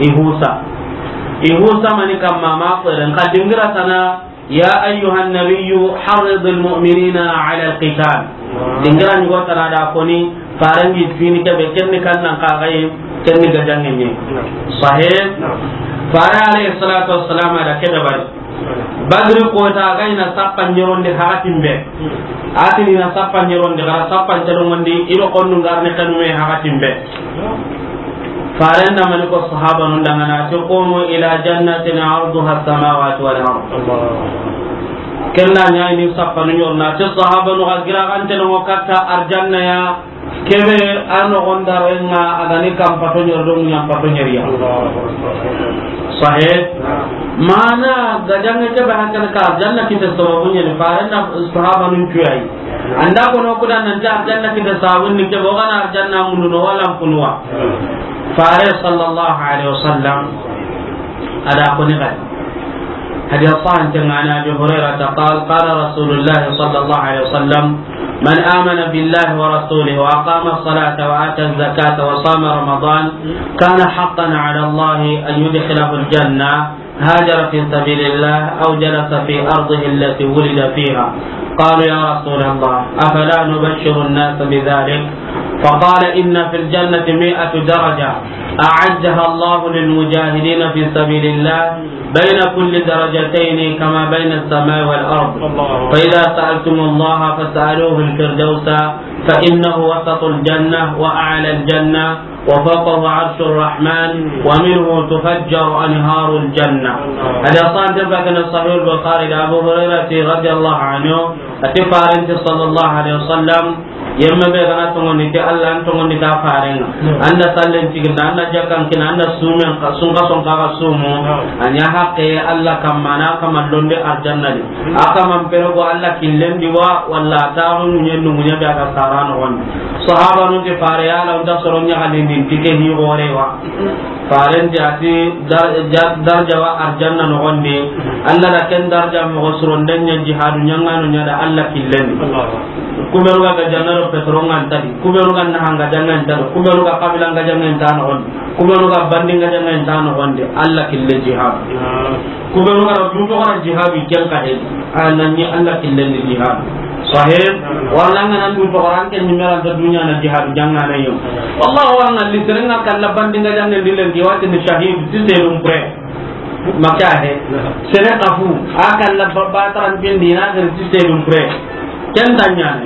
ihusa mani kamma ma qaren kadingira sana ya ayyuhan nabiyyu haridul mu'minina ala alqital dingira ni gota da koni farangi fini ke be kenni kannan ka gaye kenni gajangenye sahih fara alayhi salatu wassalam da keda bari badri ko ta gaina sappan nyoronde hakatimbe atini na sappan nyoronde gara sappan telo ngondi ido konnu ngarne kanume hakatimbe farenda man ko sahaba non dangana to qomu ila jannatin arduha as-samawati wal ard kenna nyaani sappan nyorna to sahaba no gira kan telo katta arjanna ya kebe ano gondarenga agani kam pato nyordo nyam pato nyeriya sahih mana gajang ke bahakan ka janna kita sababunya ni faranda sahaba nun tuyai anda kono kudan nan janna kita sabun ni ke bogana janna munno wala kunwa fare sallallahu alaihi wasallam ada ko ni kai hadis sahih tengana Abu Hurairah qala Rasulullah sallallahu alaihi wasallam من آمن بالله ورسوله وأقام الصلاة وآتى الزكاة وصام رمضان كان حقا على الله أن يدخله الجنة هاجر في سبيل الله أو جلس في أرضه التي ولد فيها قالوا يا رسول الله أفلا نبشر الناس بذلك فقال إن في الجنة 100 درجة أعدها الله للمجاهدين في سبيل الله بين كل درجتين كما بين السماء والأرض فإذا سألتم الله فسألوه الفردوس فإنه وسط الجنة وأعلى الجنة وفوقه عرش الرحمن ومنه تفجر أنهار الجنة هذا صادق في صحيح البخاري أبو هريرة رضي الله عنه أتفارنت صلى الله عليه وسلم yemma be gana tongoni te Allah an tongoni ta farenga anda sallen tigina anda jakan kina anda sumen ka sunga songa ka sumu anya hakke Allah kamana kamallonde arjanna di aka mampero go Allah killendi wa walla taru nyennu munya be aka sarano won sahaba nu te fare ala unda soronya kalindi tike hi gore wa faren jati darja wa arjanna no wonde Allah da ken darja mo soronde nya jihadu nyangano nya da Allah killendi kuberu ga janna petrongan tadi kuberu kan hanga jangan tadi kuberu ka kabila ga jangan tan on kuberu ka banding ga jangan tan on de Allah kille jihad kuberu ka duto ka jihad ken ka he anani Allah kille jihad sahih warna nan duto orang ken nyimera da dunya na jihad jangan ayo Allah wa li serenga kan la banding ga jangan dilen diwati ni shahid tiselum pre maka he sere kafu akan la babataran bindina gar tiselum pre ken tanya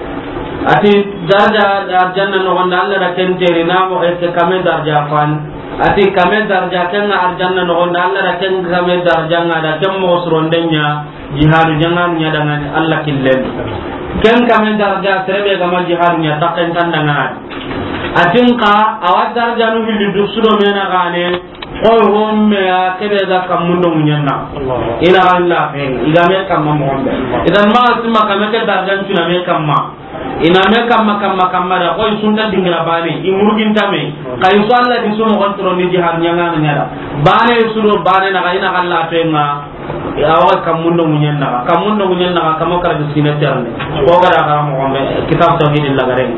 ati darja arjanna no wanda Allah da ken teri namo e kame darja fan ati kame darja kenga arjanna no onda Allah da ken kame darja ngada kem mo surondenya jihadu jangan nya dengan Allah killen ken kame darja serebe gama jihadu nya taken tandanga atinka awat darja no hildu sudo mena gane koy homme ya kebe ga kamundo munyanna ila Allah fe igame kamma mo hombe idan ma asma kame ke darja tuna me kamma ina me kamma da koy sunta dingira bane imurgin tame kay so Allah di sumo kontrol ni jihad nyanga nyada bane suro bane na ina Allah tenga awa kamundo munyanna kamo kara disina terne ko gara ga mo gombe kitab tauhid la gare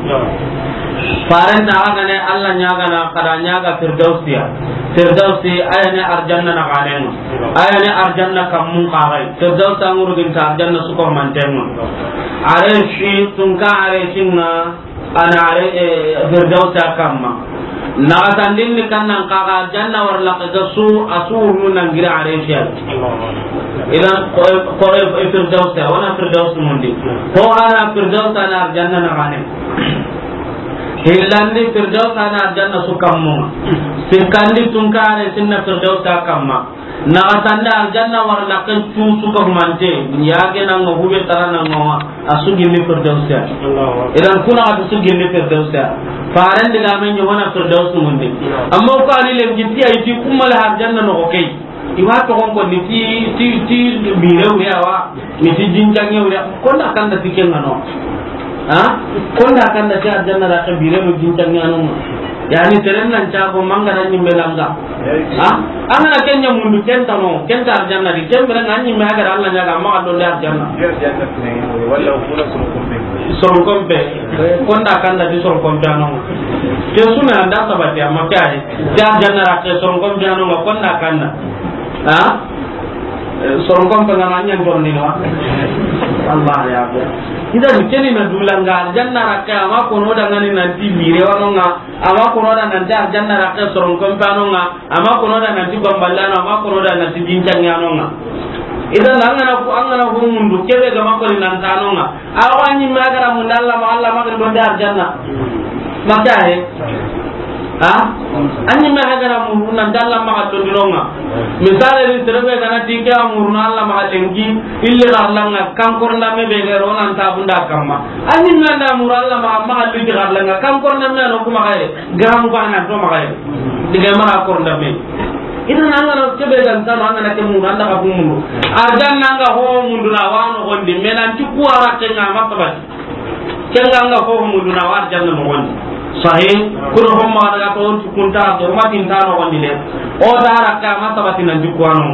faran na aga ne Allah nyaga na kada nyaga firdausi ayane arjanna na galen ayane arjanna kamun qarai firdausi angurugin ta arjanna su ko mantengo are shi tunka are sinna ana are firdausi kamma na tandin ni kannan qaga janna warla qaga su asuru nan gira are shi idan ko firdausi wana firdausi mundi ko ana firdausi na arjanna na galen hilandi firdaus ana janna sukammu sikandi tunkare sinna firdaus akamma na atanda aljanna warla kan tu suka humante yage nan ngo hube tarana ngo asugi ni firdaus ya idan kuna atu sugi ni firdaus ya faran diga men yo wana firdaus munde amma ko ali le gitti ay ti kumal har janna no okay iwa to gon ko ni ti birew yawa ni ti jinjange wa ko na kan da tiken ngano konda kan da ta janna da ka bire no jintan yanu yani teren nan cha ko manga nan nimbe langa angana kenya mundu kenta no kenta janna di kembe nan nyimme ha gara Allah nyaga ma do dar janna wala kuna suru kombe konda kan da di suru kombe no ke suna anda sabati amma kai ta janna ra ke suru kombe no konda kan na suru kombe nan nyan jonni no Allah ya ba idan keni na dulanga janna rakka ama kono da ngani nanti bire wanonga ama kono da nanti janna rakka soron kompanonga ama kono da nanti bamballano ama kono da nanti jincanganonga idan angana ko mundu kebe ga makoli nan tanonga awani magara mun Allah ma Allah magara do dar janna makae anyi me hagara mun nan dalla ma to dilonga misale ni terbe kana tika mun Allah ma lengi ille garlanga kankor na me be gero nan ta bunda kamma anyi me na mun Allah ma lengi garlanga kankor na me no kuma kay gam ba na to ma kay diga mara kor ndame ina nanga kebe dan tan anga na ke mun Allah ka mun arjan nanga ho mun duna wano gondi menan ti kuara kenga mabba kenga nga ho mun duna war janna mo gondi sahih kuno homma daga to kunta to matin tano wandile o dara ka masabati nan jukwano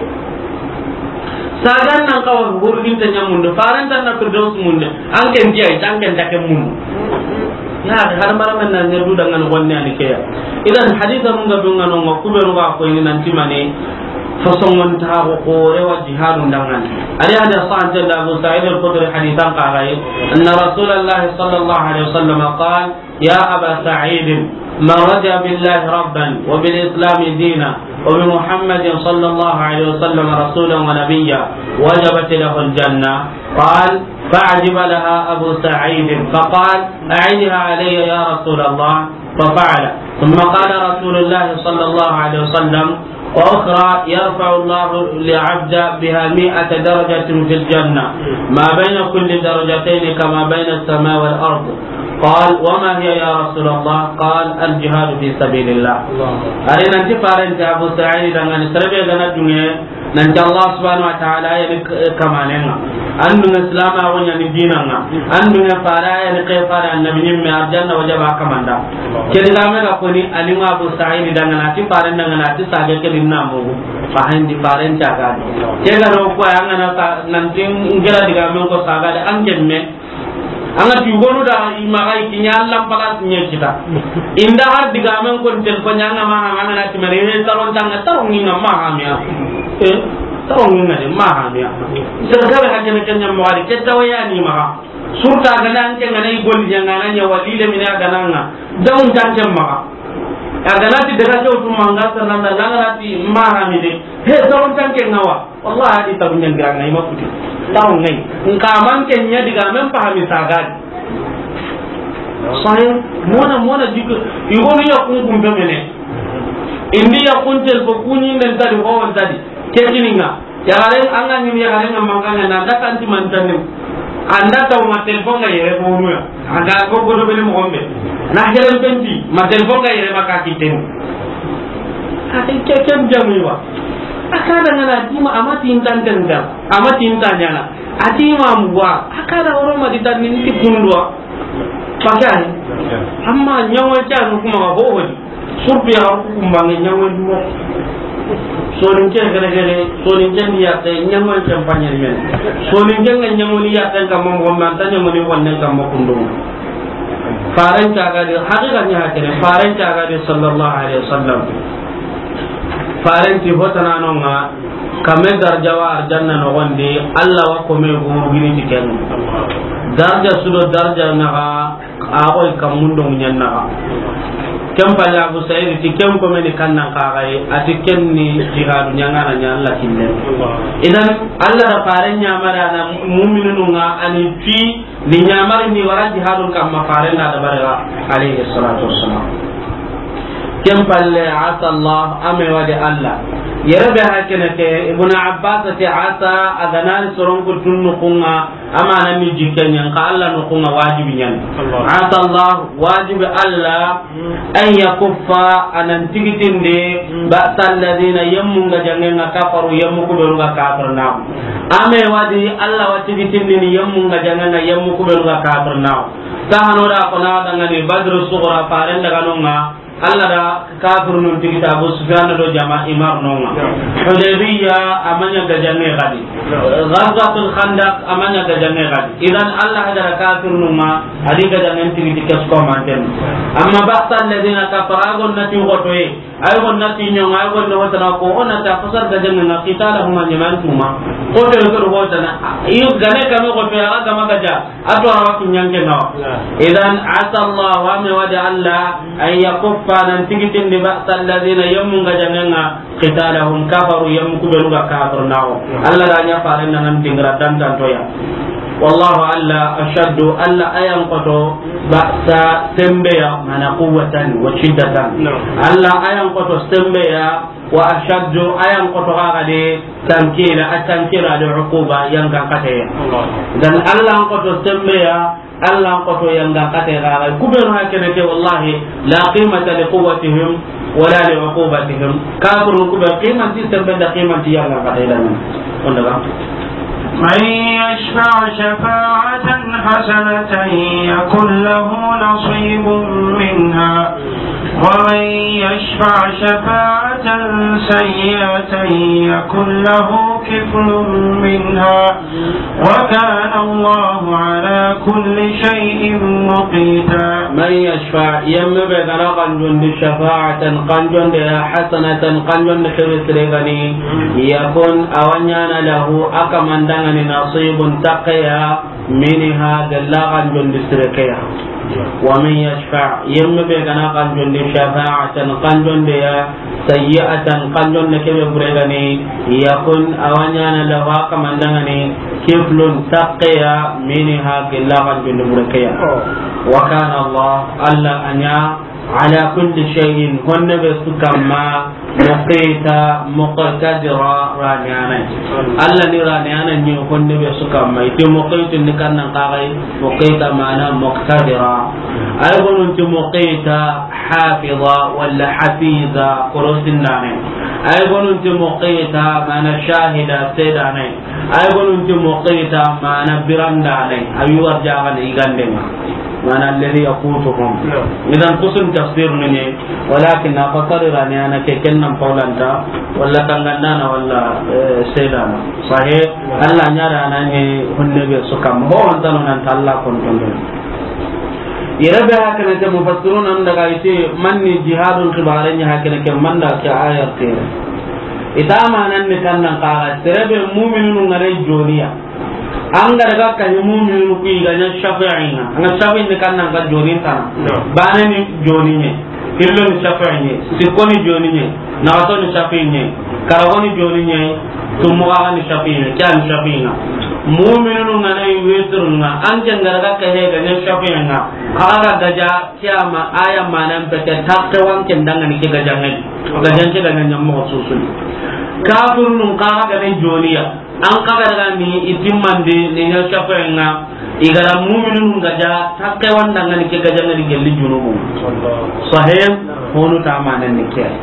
sagan nan kawa burgin tanya munde faran tan na firdaus munde an ken tiya tanken take mun ya har maraman nan ne du dangan wonni ani ke idan haditha mun ga dunga no ko be no ga ko ni nan timane fasongon ta ko rewa jihadun dangan ali hada sa'ad Abu Sa'id al-Khudri hadithan qala anna Rasulullah sallallahu alaihi wasallam qala ya Aba Sa'id ما رضي بالله ربا وبالإسلام دينا وبمحمد صلى الله عليه وسلم رسولا ونبيا وجبت له الجنة قال فعجب لها أبو سعيد فقال أعيدها علي يا رسول الله ففعل ثم قال رسول الله صلى الله عليه وسلم وأخرى يرفع الله لعبد بها 100 درجة في الجنة ما بين كل درجتين كما بين السماء والأرض قال وما هي يا رسول الله قال الجهاد في سبيل الله أرينا انتفار انت أبو سعيد أن نسربي لنا الدنيا ننجى الله سبحانه وتعالى كمالنا أنه الإسلام أغنى ديننا أنه فارا كيف فارا النبي من الجنة وجب كمان دا كده لما نقولي أليم أبو سعيد أن نتفار أن نتساجد كلنا مو فهين دفار انت أكاد كده لو كوا أن ننتين إنجلا دعامي كساجد أنجمه anga tugonu da imagai kinya Allah palas nya kita inda har diga men kon tel ko nyanga ma anga na timere he taron tanga taron ni ma ha miya taron ni na ma ha miya sergare ha kene kenya mo wali ketta waya ni ma surta ganan ke ngana igol nyanga na nya walile mina gananga daun tanje ma aganati daga to tum manga sananda langanati ma ha mi de he taron tanke ngawa wallahi hadi tabunya ngira ngai ma futi taw ngai nka man kenya diga men pahami sagadi sahih mona diko igoni ya kun kun bemene indi ya kuntel ko kunyin den tadi ko on tadi kejininga ya garen anga ni ya garen manganya na da kanti mantanem anda taw ma telefon ga yere ko nuya anda ko godo bele mo gombe na helen penti ma telefon ga yere maka kiten ati kekem jamuwa akada ngana tima amati intandenda amati intanyana ati mamwa akada oroma ditani nti kundwa pakani amma nyawo janu kuma ko hodi surbi ha ko kumbange nyawo dimo sonin ke gere sonin jen ya te nyawo champanya men sonin jen nyawo ni ya tan kam mo man tan nyawo ni wonne kam mo kundu faran ta ga de hakika nya hakene faran ta ga de sallallahu alaihi wasallam farenti hotana nonga kame darjawa arjanna no gonde Allah wa ko me guru gini tiken darja sudo darja naga akoy kamundo nyanna kem pala Abu Sa'id tikem ko me kanna kagai atiken ni jihadu nyangana nya Allah kinne idan Allah da farenya mara na mu'minun nga ani fi ni nyamari ni wara jihadun kam mafarena da baraka alayhi salatu wassalam kem palle asa Allah ame wadi Allah yarabe hakene ke ibn Abbas ti asa aganan soron ko tunnu kunga amana ni jikenya ka Allah no kunga wajibi nyan asa Allah wajibi Allah an yakuffa anan tigitinde ba'sal ladina yamunga jangenga kafaru yamuku beruga kafirna ame wadi Allah wati tigitinde ni yamunga jangenga yamuku beruga kafirna tahanoda kona dangani badru sughra faren daga nonga Allah da kafir nun tigita Abu Sufyan do jama imar nonga Hudaybiyya amanya gajanne gadi Ghazwatul Khandaq amanya gajanne gadi idan Allah da kafir nunga adi gajanne tigita ko manten amma ba'sa alladhina kafaru nati gotoy ay gon nati nyong ay gon no tana ko ona ta fasar gajanne na qitalahum anyaman tuma ko to ko hotana iyo gane kame gotoy aga kama gaja ato rawatu nyange nawa idan asa Allah wa ma wada Allah ay yakuf fanan tigitin di ba'sal ladina yamun gajangenga qitalahum kafaru yam kubeluga kafir nawo Allah da nya faran nan tingra dan tantoya wallahu alla ashaddu alla ayan qato ba'sa tembeya mana quwwatan wa shiddatan alla ayan qato tembeya wa ashaddu ayan qato gade tankira atankira da uquba yang kakate dan alla qato tembeya Allah qato yanga kate gara kubenu hakene ke wallahi la qimata li quwwatihim wala li uqubatihim kafirun kube qimati sembe da qimati yanga kate dan onda ba من يشفع شفاعة حسنة يكن له نصيب منها ومن يشفع شفاعة سيئة يكن له كفل منها وكان الله على كل شيء مقيتا من يشفع يمبغ قنجن شفاعة قنجن حسنة قنجن خيرترغني يكن أونيانا له أكمن دغني نصيب تقيا منها دلاغا جند سركيا ومن يشفع يمبغ قنجن شفاعة قنجن سيئة قنجن كبرغني يكن أونيانا له أكمن دغني كفل تقيا منها دلاغا جند سركيا وكان الله ألا أنيا على كل شيء هن بسكما مقيتا مقتدرا رانيانا ألا نرانيانا نيو هن بسكما يتي مقيت نكنا قاغي مقيتا معنا مقتدرا أيضا انت مقيتا حافظا ولا حفيظا قرصنا أيضا انت مقيتا معنا شاهدا سيدانا أيضا انت مقيتا معنا برندانا أيوة جاغن إيغاندنا mana alladhi yaqutuhum idan kusun tafsir ne walakin afsarira ne ana ke kennan paulanta walla tangandana walla sedana sahih Allah nyara nanye hunde be sukam ho antano nan Allah kon ton irabe hakana te mufassirun an daga ite manni jihadul khibaranya hakana ke manda ke ayat ke itama nan ne kannan qara irabe mu'minun ngare joniya anga daga kan mu'minu ku iganya shafi'ina anga shafi'in kan ga jonin tan bana ni joninye illo ni shafi'inye sikoni joninye nawato ni shafi'inye karawoni joninye tumuga ni shafi'inye kan shafi'ina mu'minun ngana witrunga anke ngaraga ka he ga ne shafi'anga kaga gaja kiyama aya manan pete takke wanke ndanga ni ke gaja ngani gaja ke ga nyam mo susuli kafirun kaga ga ne joniya an kaga daga ni itimmande ne ne shafi'anga igara mu'minun gaja takke wanda ngani ke gaja ngani gelli junubu sahih honu ta manan ne ke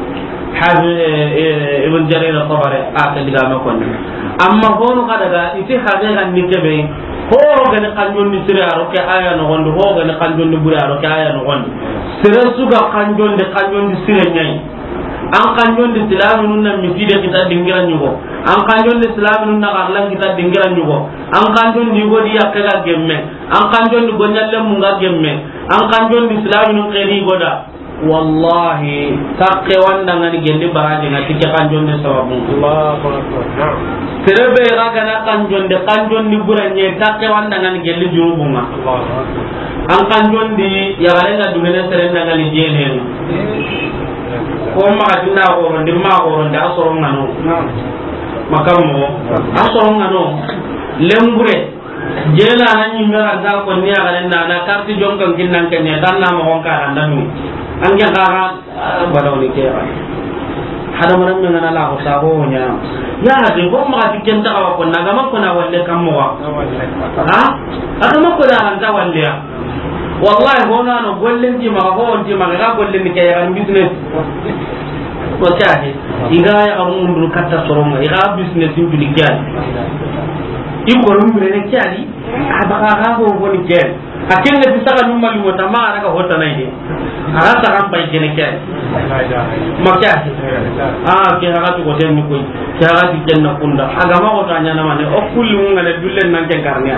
ibn jarir al-tabari aka diga ma kon amma honu kadaga iti hade kan ni kebe ho ga ne kanjon ni sira ro ke aya no gondo ho ga ne kanjon ni buri ro ke aya no gondo sira suga kanjon ni sira nyai an kanjon di islamin nan mi fide kita dingiran nyugo an kanjon di islamin nan garlan kita dingiran nyugo an kanjon di godi yakka gemme an kanjon di gonyalle mun ga gemme an kanjon di islamin qeri goda wallahi takke wanda ngani gelli baraje ngati ke kanjonde sababu Allahu akbar terebe raga na kanjonde buranye takke wanda ngani gelli jurubunga an kanjonde ya galenga dumene serenda ngani jelen ko ma dinna ko ronde asoro ngano makamo asoro ngano lembure jela nanyi mera ga ko ni ya galenna na karti jonkan kinnan kenya tanna mo honka andanu anja gara balaw ni kera hada manan men na la ko sabo nya ya de ko ma ti kenta ko na gama ko na walle kam mo wa ha aka ma ko da ran ta walle ya wallahi gona no gollen ji ma ho ji ma ga gollen ni kaya ran business ko taade iga ya amun dun katta soronga iga business ni biligyan iko rum ne kyali abaka ga ho ni kyali akenga tisaka nyuma liwo tamara ka hota naide arata kan pai kene kyali makya ke hagatu ko den ko ke hagati kenna kunda agama ko tanya na mane o kulli mun ngale dullen nan ken karnya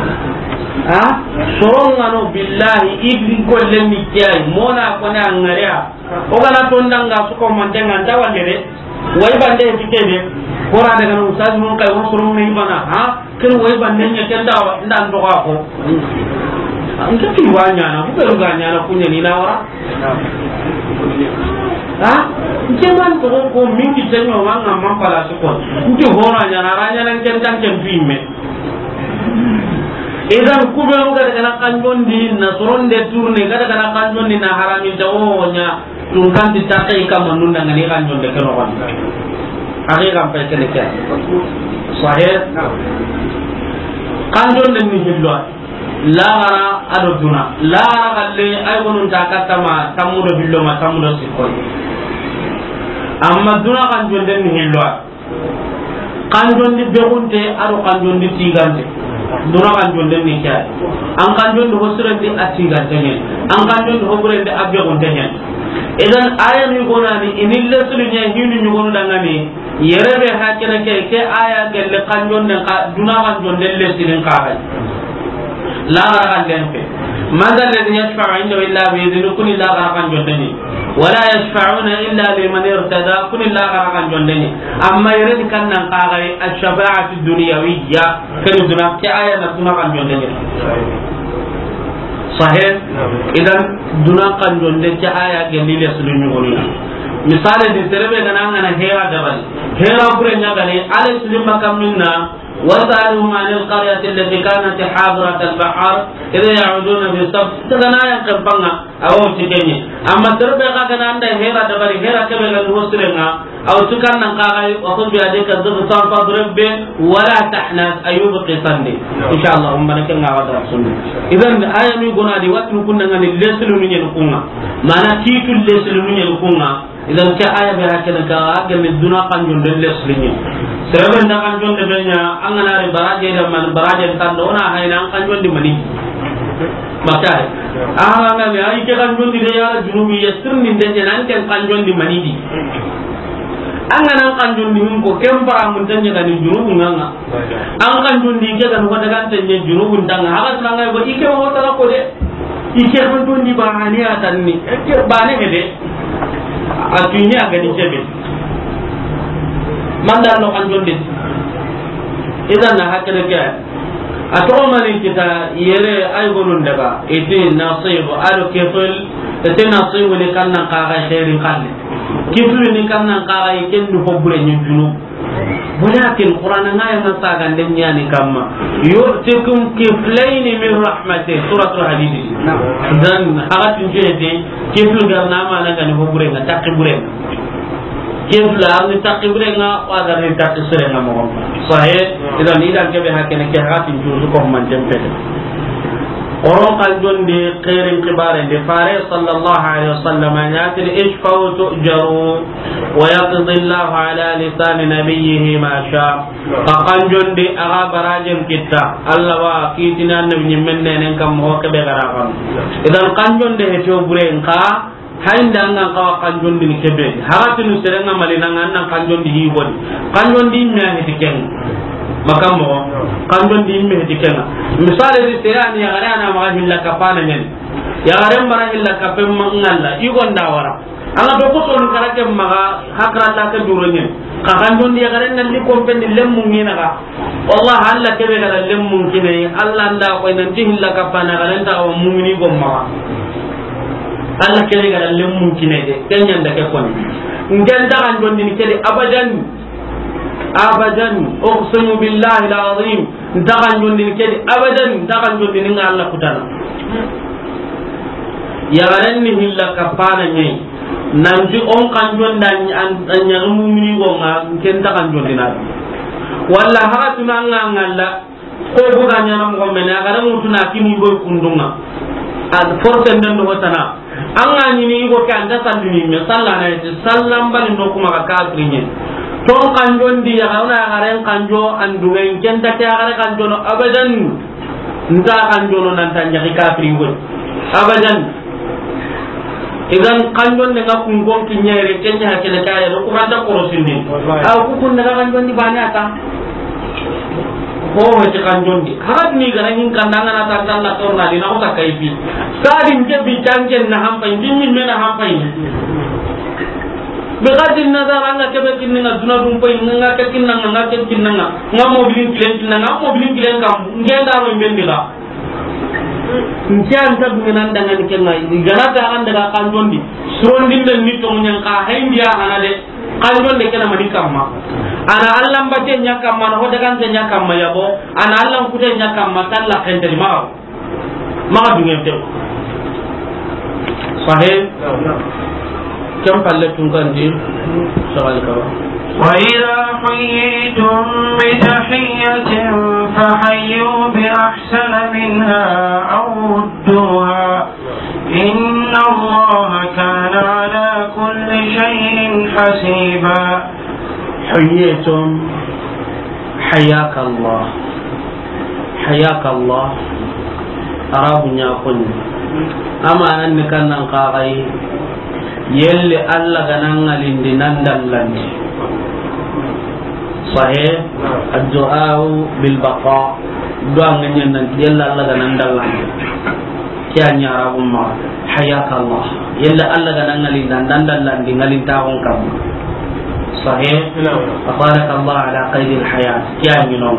soronga no billahi ibli ko lemmi kyai mona ko na ngariya o gana tondanga su ko mantenga tawalle de way bande tikede hora daga no usaz mun kay won soron ne bana ken way bande nya ken dawa ndan do ko anke ti wanya na bu beru ganya na kunya ni na wara jeman ko mingi tanyo wanga mampala su ko nti hora nya na ranya nan ken tan ken fimme idan kuberu ga daga kanjon di na soron de tourne ga daga kanjon di na harami tawo nya tun kan di takai kam nunda ngani kanjon de keno kan ake kam pe kene ke sahih kanjon de ni hilwa la gara ado duna la galle ay gonun ta katama tamudo billo ma tamudo sikko amma duna kanjon de ni hilwa kanjon di begunte ado kanjon di tigante duna kanjon de ni kya an kanjon do hosrende atigante ne an kanjon do hobrende abbegunte ne idan aya ni gonani inilla sulunya hinu ni gonu dangani yerebe hakene ke aya gelle kanjon den ka duna kanjon den lesilin ka hay la gara lempe madal ladhi yashfa'u inda illa bi idhni kun la gara kanjon den wala yashfa'una illa liman irtada kun la gara kanjon den amma yerebe kannan ka hay ash-shafa'atu dunyawiyya kan duna ke aya na duna kanjon den sahih idan duna kanjon de ci aya gelli le sulu ñu goni misale di serebe gana ngana hera dabal hera bure nyagale ala sulu makam minna وسألهم عن القرية التي كانت حاضرة البحر إذا يعودون في السبت تغنى ينقبنا أو تكني أما تربي غانا عند هيرا دبري هيرا كبير الوسرنا أو تكن نقاعي وخذ بيدك الضغط فاضرب ولا تحنث أيوب قصني إن شاء الله هم نكنا غدا سنة إذا آية نقولنا دي وقت نكون عن الليسل من يلقونا ما نكيت الليسل من يلقونا إذا كآية بهكذا كأجل من الدنيا قنجون الليسل sebe nda kanjon de benya angana ri baraje da man baraje tandona hayna kanjon di mani makay nga me ay ke kanjon di ya junubi yasir ni de nan ken kanjon di mani di angana kanjon di ko kembara mun tanya kan junubu nganga an kanjon di ke kan ko daga tanya junubu tanga haga tanga go ike mo tala ko de ike kanjon di bahani atanni ke bane hede atunya ga di sebe mandar no kanjon de idan na hakene ke ato mani kita yere ay gonun daga ite nasib alo kefel ite nasib ni kannan ka ga khairin kanne kefel ni kannan ka ga ken du hobure ni junu ولكن القرآن غاية نصاقا دنيا نكما يؤتكم كفلين من رحمته سورة الحديد إذن حقات نجيدي كفل قرنا ما نغني هبرين تقبرين كفل أرني تقبرين وأدر تقصرين مغم صحيح إذن إذا كبه هكذا كحقات نجوزكم من جنبه Orang kanjon di kirim kibaran di Faris sallallahu alaihi wasallam ayatin ishfa'u tu'jaru wa yaqdillahu ala lisan nabiyhi ma sha kanjon di aga barajin kita Allah wa kitina nabi menne nen kam ho ke be garakan idan kanjon de heto buren ka hainda ngan ka kanjon di kebe haratinu serenga malina ngan kanjon di hibon kanjon di me hetiken makamo kanjon di me hetiken misale di serani ya garana ma hilla kapana nyen ya garan bara hilla kapem ngalla igon dawara ala do ko son karake maga hakra la ka duro nyen ka kanjon di ya garan nan di kompen di lemmu ngina ka wallahi alla kebe gara lemmu ngine alla nda ko nan di hilla kapana garan ta wa mu'mini gomma alla kebe gara lemmu ngine de kenyan da ke kon ngen da kanjon di kede abadan uqsimu billahi alazim ndagan jondin kedi abadan ndagan jondin nga Allah kutana ya garan ni hilla kapana nyai nanti on kan jonda anya mumini go nga ken ndagan jondina walla haratuna ngalla ko buga nyana mo mena garan mutuna kini go kundunga ad force nden do tana anga ni go kan da sallini me sallana sallam bal ndo kuma ka kafrinye ton kanjon di ya kana garen kanjo andungen kenta ta garen kanjo no abadan nta kanjo no nan tanya kafiri ngol abadan idan kanjon ne ga kungon kinyere kenya hakele kaya no kuma ta korosindi a ku kun daga kanjon di bana ta ho he kanjon di harat ni garan hin kandanga na ta Allah to na dina ko ta kaifi sadin ke bi tanken na hampai din min na hampai begadin nazar anga kebe kinna duna dum pay nga ka kinna nga mobilin kilen kam ngenda ro mbendila ntian ta dungan dangan kenga igara ta anda ka kanjondi surondin den nito nyang ka haindia anade kanjonde kana mani kamma ana allam batte nyakamma no hodagan te nyakamma yabo ana allam kute nyakamma talla kendri ma dungan te sahih كم فلتم كنجي سؤال كذا وإذا حييتم بتحية فحيوا بأحسن منها أو ردوها إن الله كان على كل شيء حسيبا حييتم حياك الله حياك الله أرابني أقول أما أنك ننقاغي yelle alla gananga lindi nandallandi sahih ad-du'a bil baqa doa nganyen nan yella alla ganandallandi kianya rabumma hayaka Allah yella alla gananga lindi nandallandi ngalinta on kam sahih afarak Allah ala qaidil hayat kianya non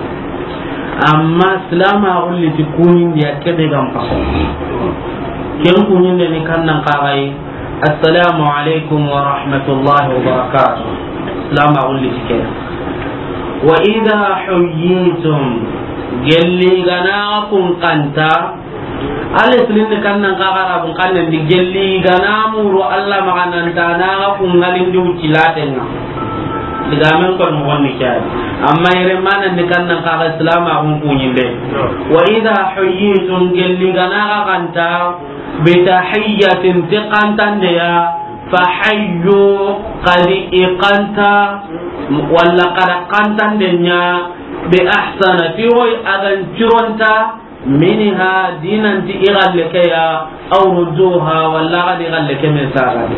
amma salama ulli tikunin dia kebe gam paso ken kunin ne kannan qagai السلام عليكم ورحمة الله وبركاته السلام عليكم وإذا حييتم جلي غناكم قنتا الاسلين كان نقارب قنن دي جلي غنامور الله مغانا نتاناكم غالين دي وچلاتنا digamen kon mo wonni kay amma yere manan de kan nan ka islam ahun kunyinde wa idha huyitum gelli gana kanta bi tahiyatin tiqantan ya fa hayyu qad iqanta walla qad qantan denya bi ahsanati wa adan chironta minha dinan ti igalle kaya aw rudduha walla qad igalle keme sagade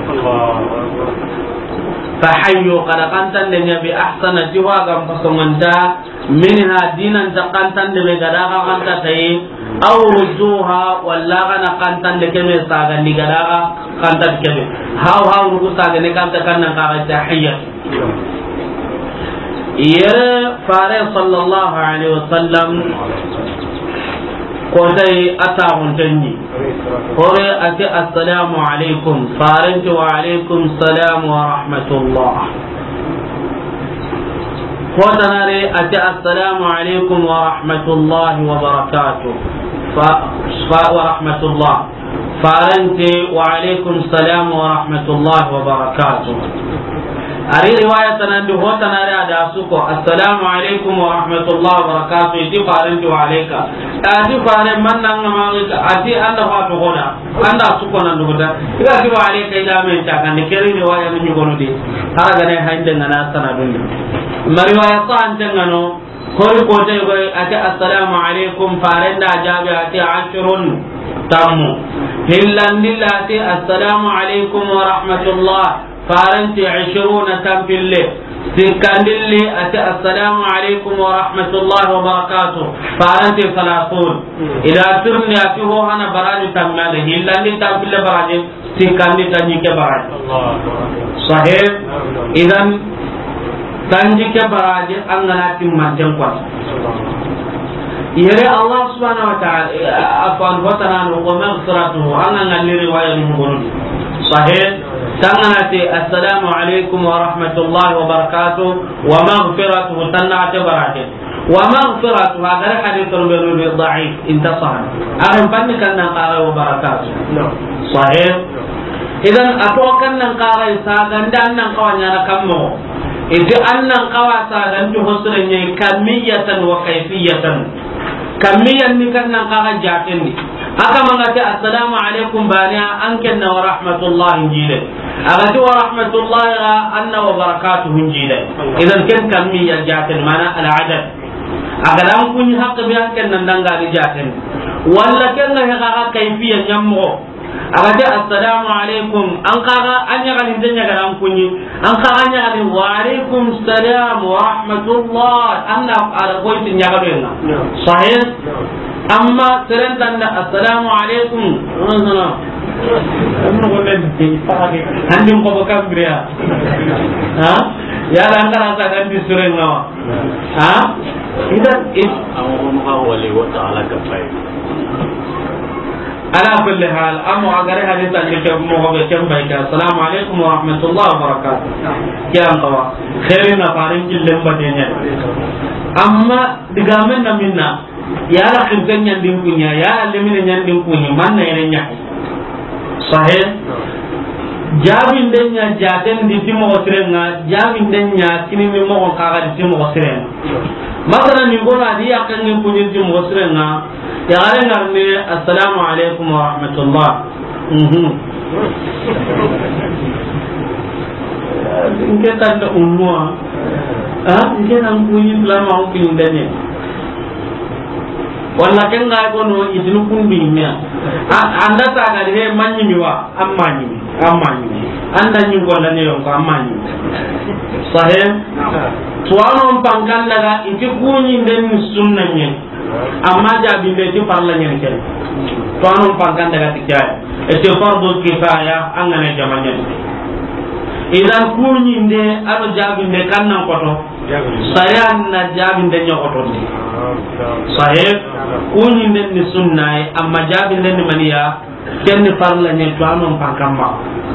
فحيوا قد قنتن دنيا بأحسن جواغا فصمنتا منها دينا تقنتن دنيا قداغا قنتتين أو ردوها ولا غنا قنتن دكمي ساغا لقداغا قنتت كمي هاو نقو ساغا نكانت كنا قاغا تحية يا فاري صلى الله عليه وسلم kodai atahun tanni kore ati assalamu alaikum faranti wa alaikum salam wa rahmatullah hotanare ati assalamu alaikum wa rahmatullahi wa barakatuh wa rahmatullah farante wa alaikum salam wa rahmatullahi wa barakatuh. Ari riwaya tanandi hotanare ada suko assalamu alaikum wa rahmatullahi wa barakatuh iti farante wa alayka ati fare manna ngama ati anda fa to hoda anda suko nan duda ida ti wa alayka ida men ta kan keri riwaya ni gono di haraga ne hande ngana sanadun mari riwaya ta antengano kori ko te go ati assalamu alaikum farenda jabe ati ashrun tammu hillandillati assalamu alaikum wa rahmatullah فارنتي 20 تنفله سكاندلي أتى السلام عليكم ورحمة الله وبركاته فارنتي 30 إذا ترني أتيه أنا براج تماله إلا أني تنفله براج سكاندي تنجيك براج صحيح إذا تنجيك براج أننا تمان جنقل يرى الله سبحانه وتعالى أفعل وطنان ومغفرته أننا لرواية المغرب صحيح تناتي السلام عليكم ورحمة الله وبركاته ومغفرته تنات براته ومغفرته هذا حديث ضعيف انتصر أهم فنك النقاء وبركاته صحيح إذن أتوقع النقاء ساقن دان نقاء نكمه إذا أن نقاء ساقن تحسرني كمية وكيفية كمية نكن نقاء جاتني أكما نتي السلام عليكم بانيا أنكنا ورحمة الله جيدا أغتي ورحمة الله أن وبركاته جيدا إذا كن كمية جاتن معنى العدد أغلا أنكني حق بأنكنا ننغا جاتن ولا كنا هغا كيفية نمو أغتي السلام عليكم أنقاغا أنيغا نتنيا غلا أنكني أنقاغا أنيغا وعليكم السلام ورحمة الله أن أرغويت نيغا صحيح amma serentan da assalamu alaikum wannan handin ko baka briya ha ya lan kana sa kan di sure ngawa ha idan awu ma wali wa ta'ala ka fay ala kulli hal amma agar hadith an ke mo ko be kem bay ka assalamu alaikum wa rahmatullahi wa barakatuh kiyan qawa khairina farin killen badenya amma digamen na minna ya la khirtan nyandin kunya ya lemina nyandin kunya manna yene nya sahih jabin denya jaten di timo osrenga jabin denya kini mi mo kaga di timo osrenga masala ni gona di akan ni kunya timo osrenga ya gare ngarne assalamu alaikum wa rahmatullah inke tanda umwa inke nang kunya lama mungkin denya walla kenga ko no idinu kumbi nya anda ta ga de manyi miwa ammanyi anda nyi golla ne yon ko ammanyi sahih tuano pangkan daga iti kunyi den sunna nya amma jabi be ti parla nya ken tuano pangkan daga tikaya ete fardu kifaya angane jamanya idan kunyi de ado jabi de kannan koto sayan na jabi de nyokoto ni sahih kunyi den ni sunna amma jabi den ni maniya ken ni parla nya tuano pangkamma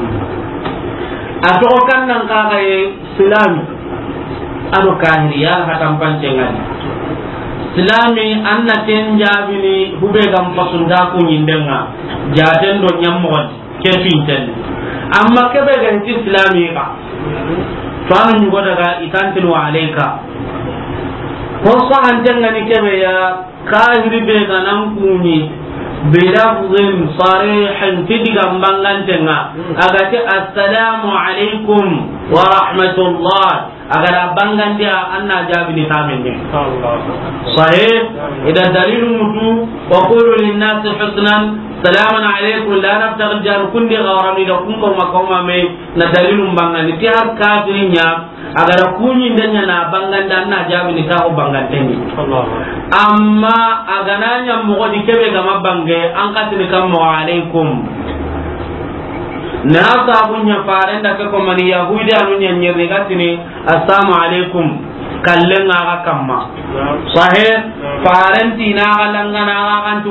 ato kannan kaga silami ado kahiriya hatam pancengan silami anna ten jabini hube gam pasunda kunyi denga jaten do nyammo kefinten amma kebe ga islami ka fanu ni goda ga itantil wa alayka ko so anjenga ni kebe ya kahiri be ga nan kunyi bilafzin sarihin tidiga mbangantenga agati assalamu alaikum wa rahmatullah agara bangandia anna jabini tamenne sahih ida dalilu mutu wa qulu lin nas husnan salamun alaikum la nabtaghi jar kundi gawrami da kun ko makoma me na dalilu mbangani ti har kafirinya agara kunyi ndenya na banganda anna jabini ta ko banganteni amma agananya mo di kebe ga mabange an katini kam wa alaikum na sabunya farenda ka ko mani yahudi anu nyenye regatini assalamu alaikum kallenga ga kamma sahih farenti na galangana ga antu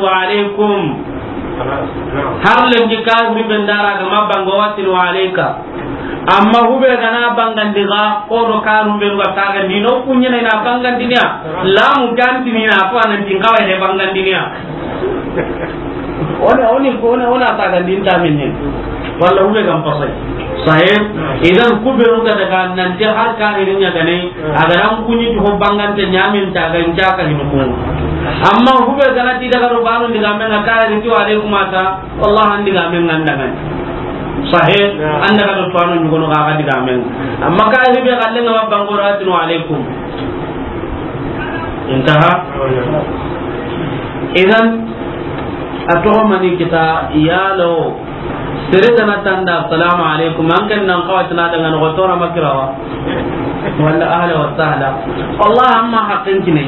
alaikum har lengi kafir bendara ga mabango watil wa alayka amma hube gana bangandiga kodo kanu be ga taga ni no kunya na bangandinia lamu gantini na to anan tingawa he bangandinia ona taga din taminne walla hube gam pasai sahib idan kuberu ga daga nan je har ka irin ya gane agaran kunyi to bangante nyamin taga njaka hinu ko amma hube gana ti daga rubanu diga men ka ri to alaikum ata wallahi diga men ngandangan sahih anda ka to anu nyugo ga diga men amma ka hibe galle ngam bangoratu alaikum intaha idan atoho mani kita yalo sirena tanda assalamu alaikum an kan nan qawatna dengan gotora makrawa wala ahla wa sahla Allah amma haqqin kine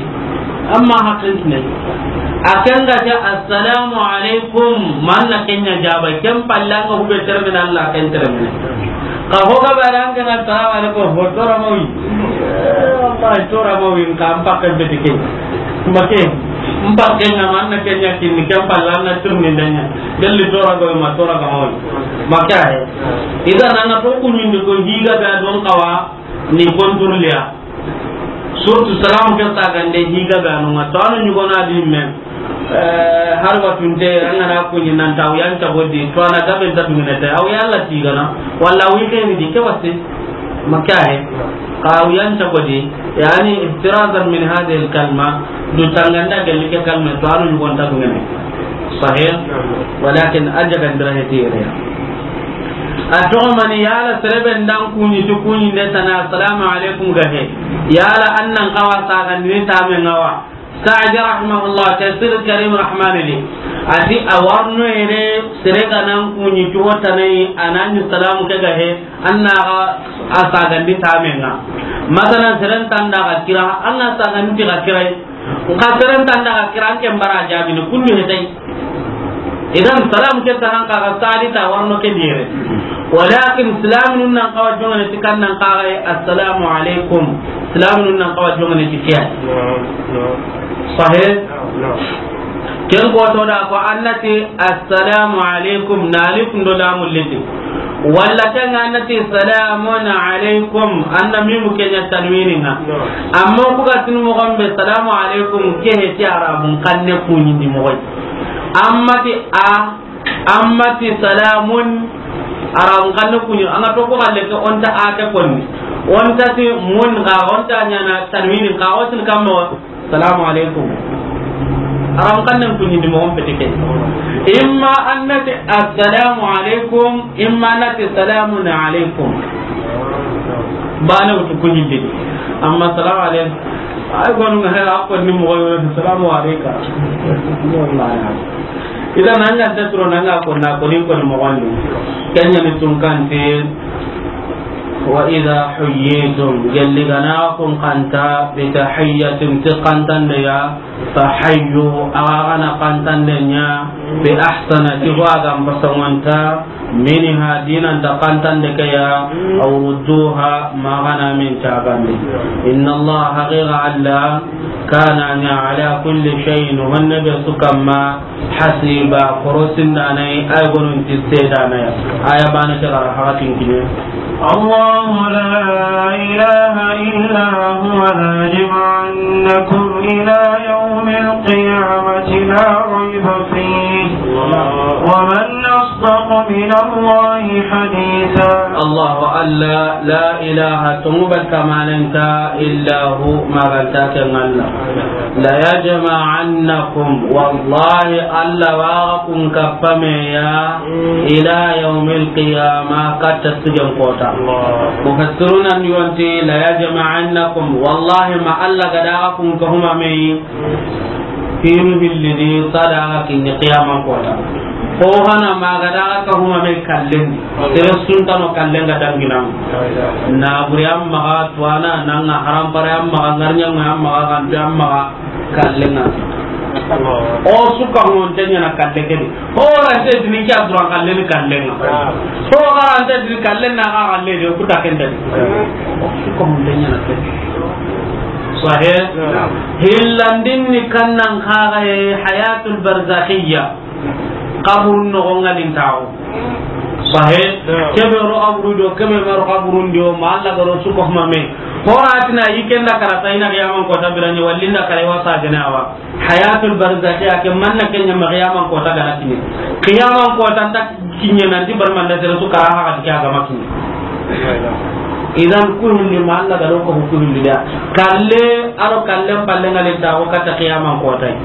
akan ga ja assalamu alaikum man na kenya jaba kem pallanga hube terminal Allah kan terminal ka hoga barang kan assalamu alaikum gotora mawi Allah tora mawi kam pakai betike make mbake na man na kenya kini kem pallanga terminalnya delli tora go ma tora ga mawi makahe idan ana to kunyinde ko higa ga don kawa ni konturliya surtu salam ke ta gande higa ga no ma to anu nyugo na di men har watunte angana kunyi nan taw yan ta boddi to ana gabe ta minete aw yalla tigana walla wi ke ni dike wasse makahe qawiyan ta boddi yani iftirazan min hadhihi al kalma du tanganda gelle ke kalma to anu nyugo ta ngene sahih walakin ajaga ndraheti ya atoma ni yala sereben dan kunyi to kunyi de sana assalamu alaikum gahe yala annan qawa sagan ni tame ngawa sa'id rahimahullah tafsir karim rahmanili ati awarno ere serega nan kunyi to tanai anani salamu ke gahe anna asagan ni tame nga masalan seren tanda ga kira anna sagan ti ga kirai ka seren tanda ga kiran ke mbara jabi no kullu hetai idan salam ke tanan ka salita warno ke dire walakin salamun nan qawajun ne tikan nan qare assalamu alaikum salamun nan qawajun ne tikiya sahih ken ko to da ko annati assalamu alaikum nalikum do lamul liti walla kan annati salamun alaikum annami mu kenya tanwinina amma ku ga tinu mo gambe salamu alaikum ke he ti arabun kanne kunyi di mo ammati salamun aram kanne kunyi anga to ko galle ko onta ata konni onta ti mun ga onta nyana tanwini ka otin kammo salamu alaikum aram kanne kunyi di mo petike imma annati assalamu alaikum imma annati salamun alaikum bana to kunyi di amma salamu alaikum ay gonu nga akko ni mo yo salamu alayka wallahi idan anga tatro nanga ko na ko ni ko mo wandu kenya ni tunkante wa idha huyyitum jalliganakum qanta bi tahiyyatin tiqantan ya fahayyu ana qantan nya bi ahsana tiwaga mbasawanta minha dinan taqantan de kaya aw rudduha ma gana min tabandi inna allaha ghayra alla kana ala kulli shay'in wa nabi sukamma hasiba korosinda nay ay gonun tiseda nay aya bana tara hakatin kine الله لا إله إلا هو ليجمعنكم إلى يوم القيامة لا ريب فيه ومن أصدق من الله حديثا الله ألا لا إله تمبت كمالنك إلا هو ما قلتك الله لا يجمعنكم والله ألا واغكم كفميا إلى يوم القيامة قد تسجن قوتا مفسرون أن يونتي لا يجمعنكم والله ما ألا قداغكم كهما مي فيه الذي صدقك إن قياما قوتا kohana magada ka huma me kallen tere sunta no kallen ga danginam na buriyam maga tuana nanga haram parayam maga ngarnya ngam maga kan jam maga kallen na o suka hon tanya na kalle kedi o rante dini kya duran kallen kallen na so ga rante dini kallen na ga kalle de ku ta kende o suka hon tanya na kedi sahih hillandin ni kannan khaga hayatul barzakhiyya qabun no ngalin tawo sahe kebe ro abru do kebe ro abru ndio ma alla garo su ko mame horatina yikenda karata ina yaman ko tabirani wallinda kare wasa ganawa hayatul barzakhi ake manna kenya ma yaman ko tagala kini qiyaman ko tanta kinya nanti barmanda tere su karaha ka ga makini idan kullu ni ma alla garo ko kullu dia kalle aro kalle palle ngale ta ko kata qiyaman ko tay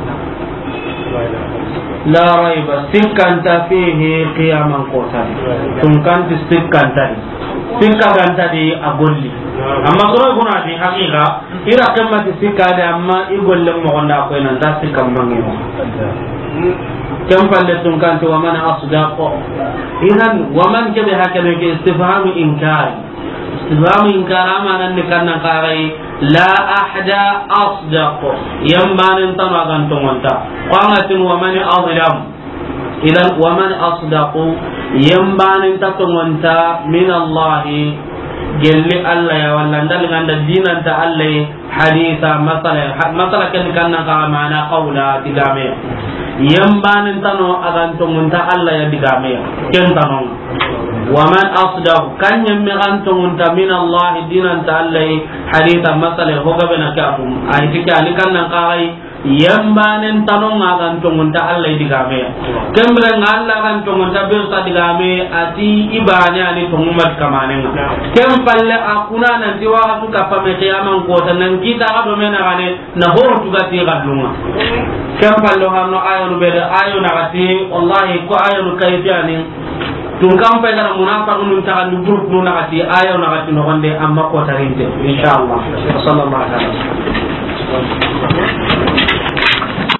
la raiba sikkanta fihi qiyaman ko tay tum kan sikkanta sikka di a golli amma soro guna di haqiqa ira kamma di sikka de amma i golle mo gonda ko nan ta sikka mangi mo kam palle tun kan to man asdaqo idan wa man kabe hakabe ke istifham inkar amanan ni kanna qarai la ahada asdaqo yamman tama gan to monta qangatin wa man azlam idan wa man asdaqu yambanin tatongonta min Allah gelli Allah ya walla ndal ganda dinan ta Allah haditha masala kan kanna ka mana qawla digame yambanin tano agan tongonta Allah ya digame ken tanon wa man asdaqu kan yamme gan tongonta min Allah dinan ta Allah haditha masala hoga bena ka ay tikali kanna kai yambanen tanon ngagan tongonta Allah digame kembre ngalla kan tongonta bersa digame ati ibane ani tongumat kamanenga kem palle akuna nan diwa tu kapame kiyaman ko tanan kita ado mena gane na ho tu gati gadunga kem palle hanno ayonu beda ayona gati wallahi ko ayonu kaytiani tun kam pe gara munafiqun ta kan grup nu nagati ayona gati no gonde amma ko tarinte inshallah sallallahu alaihi wasallam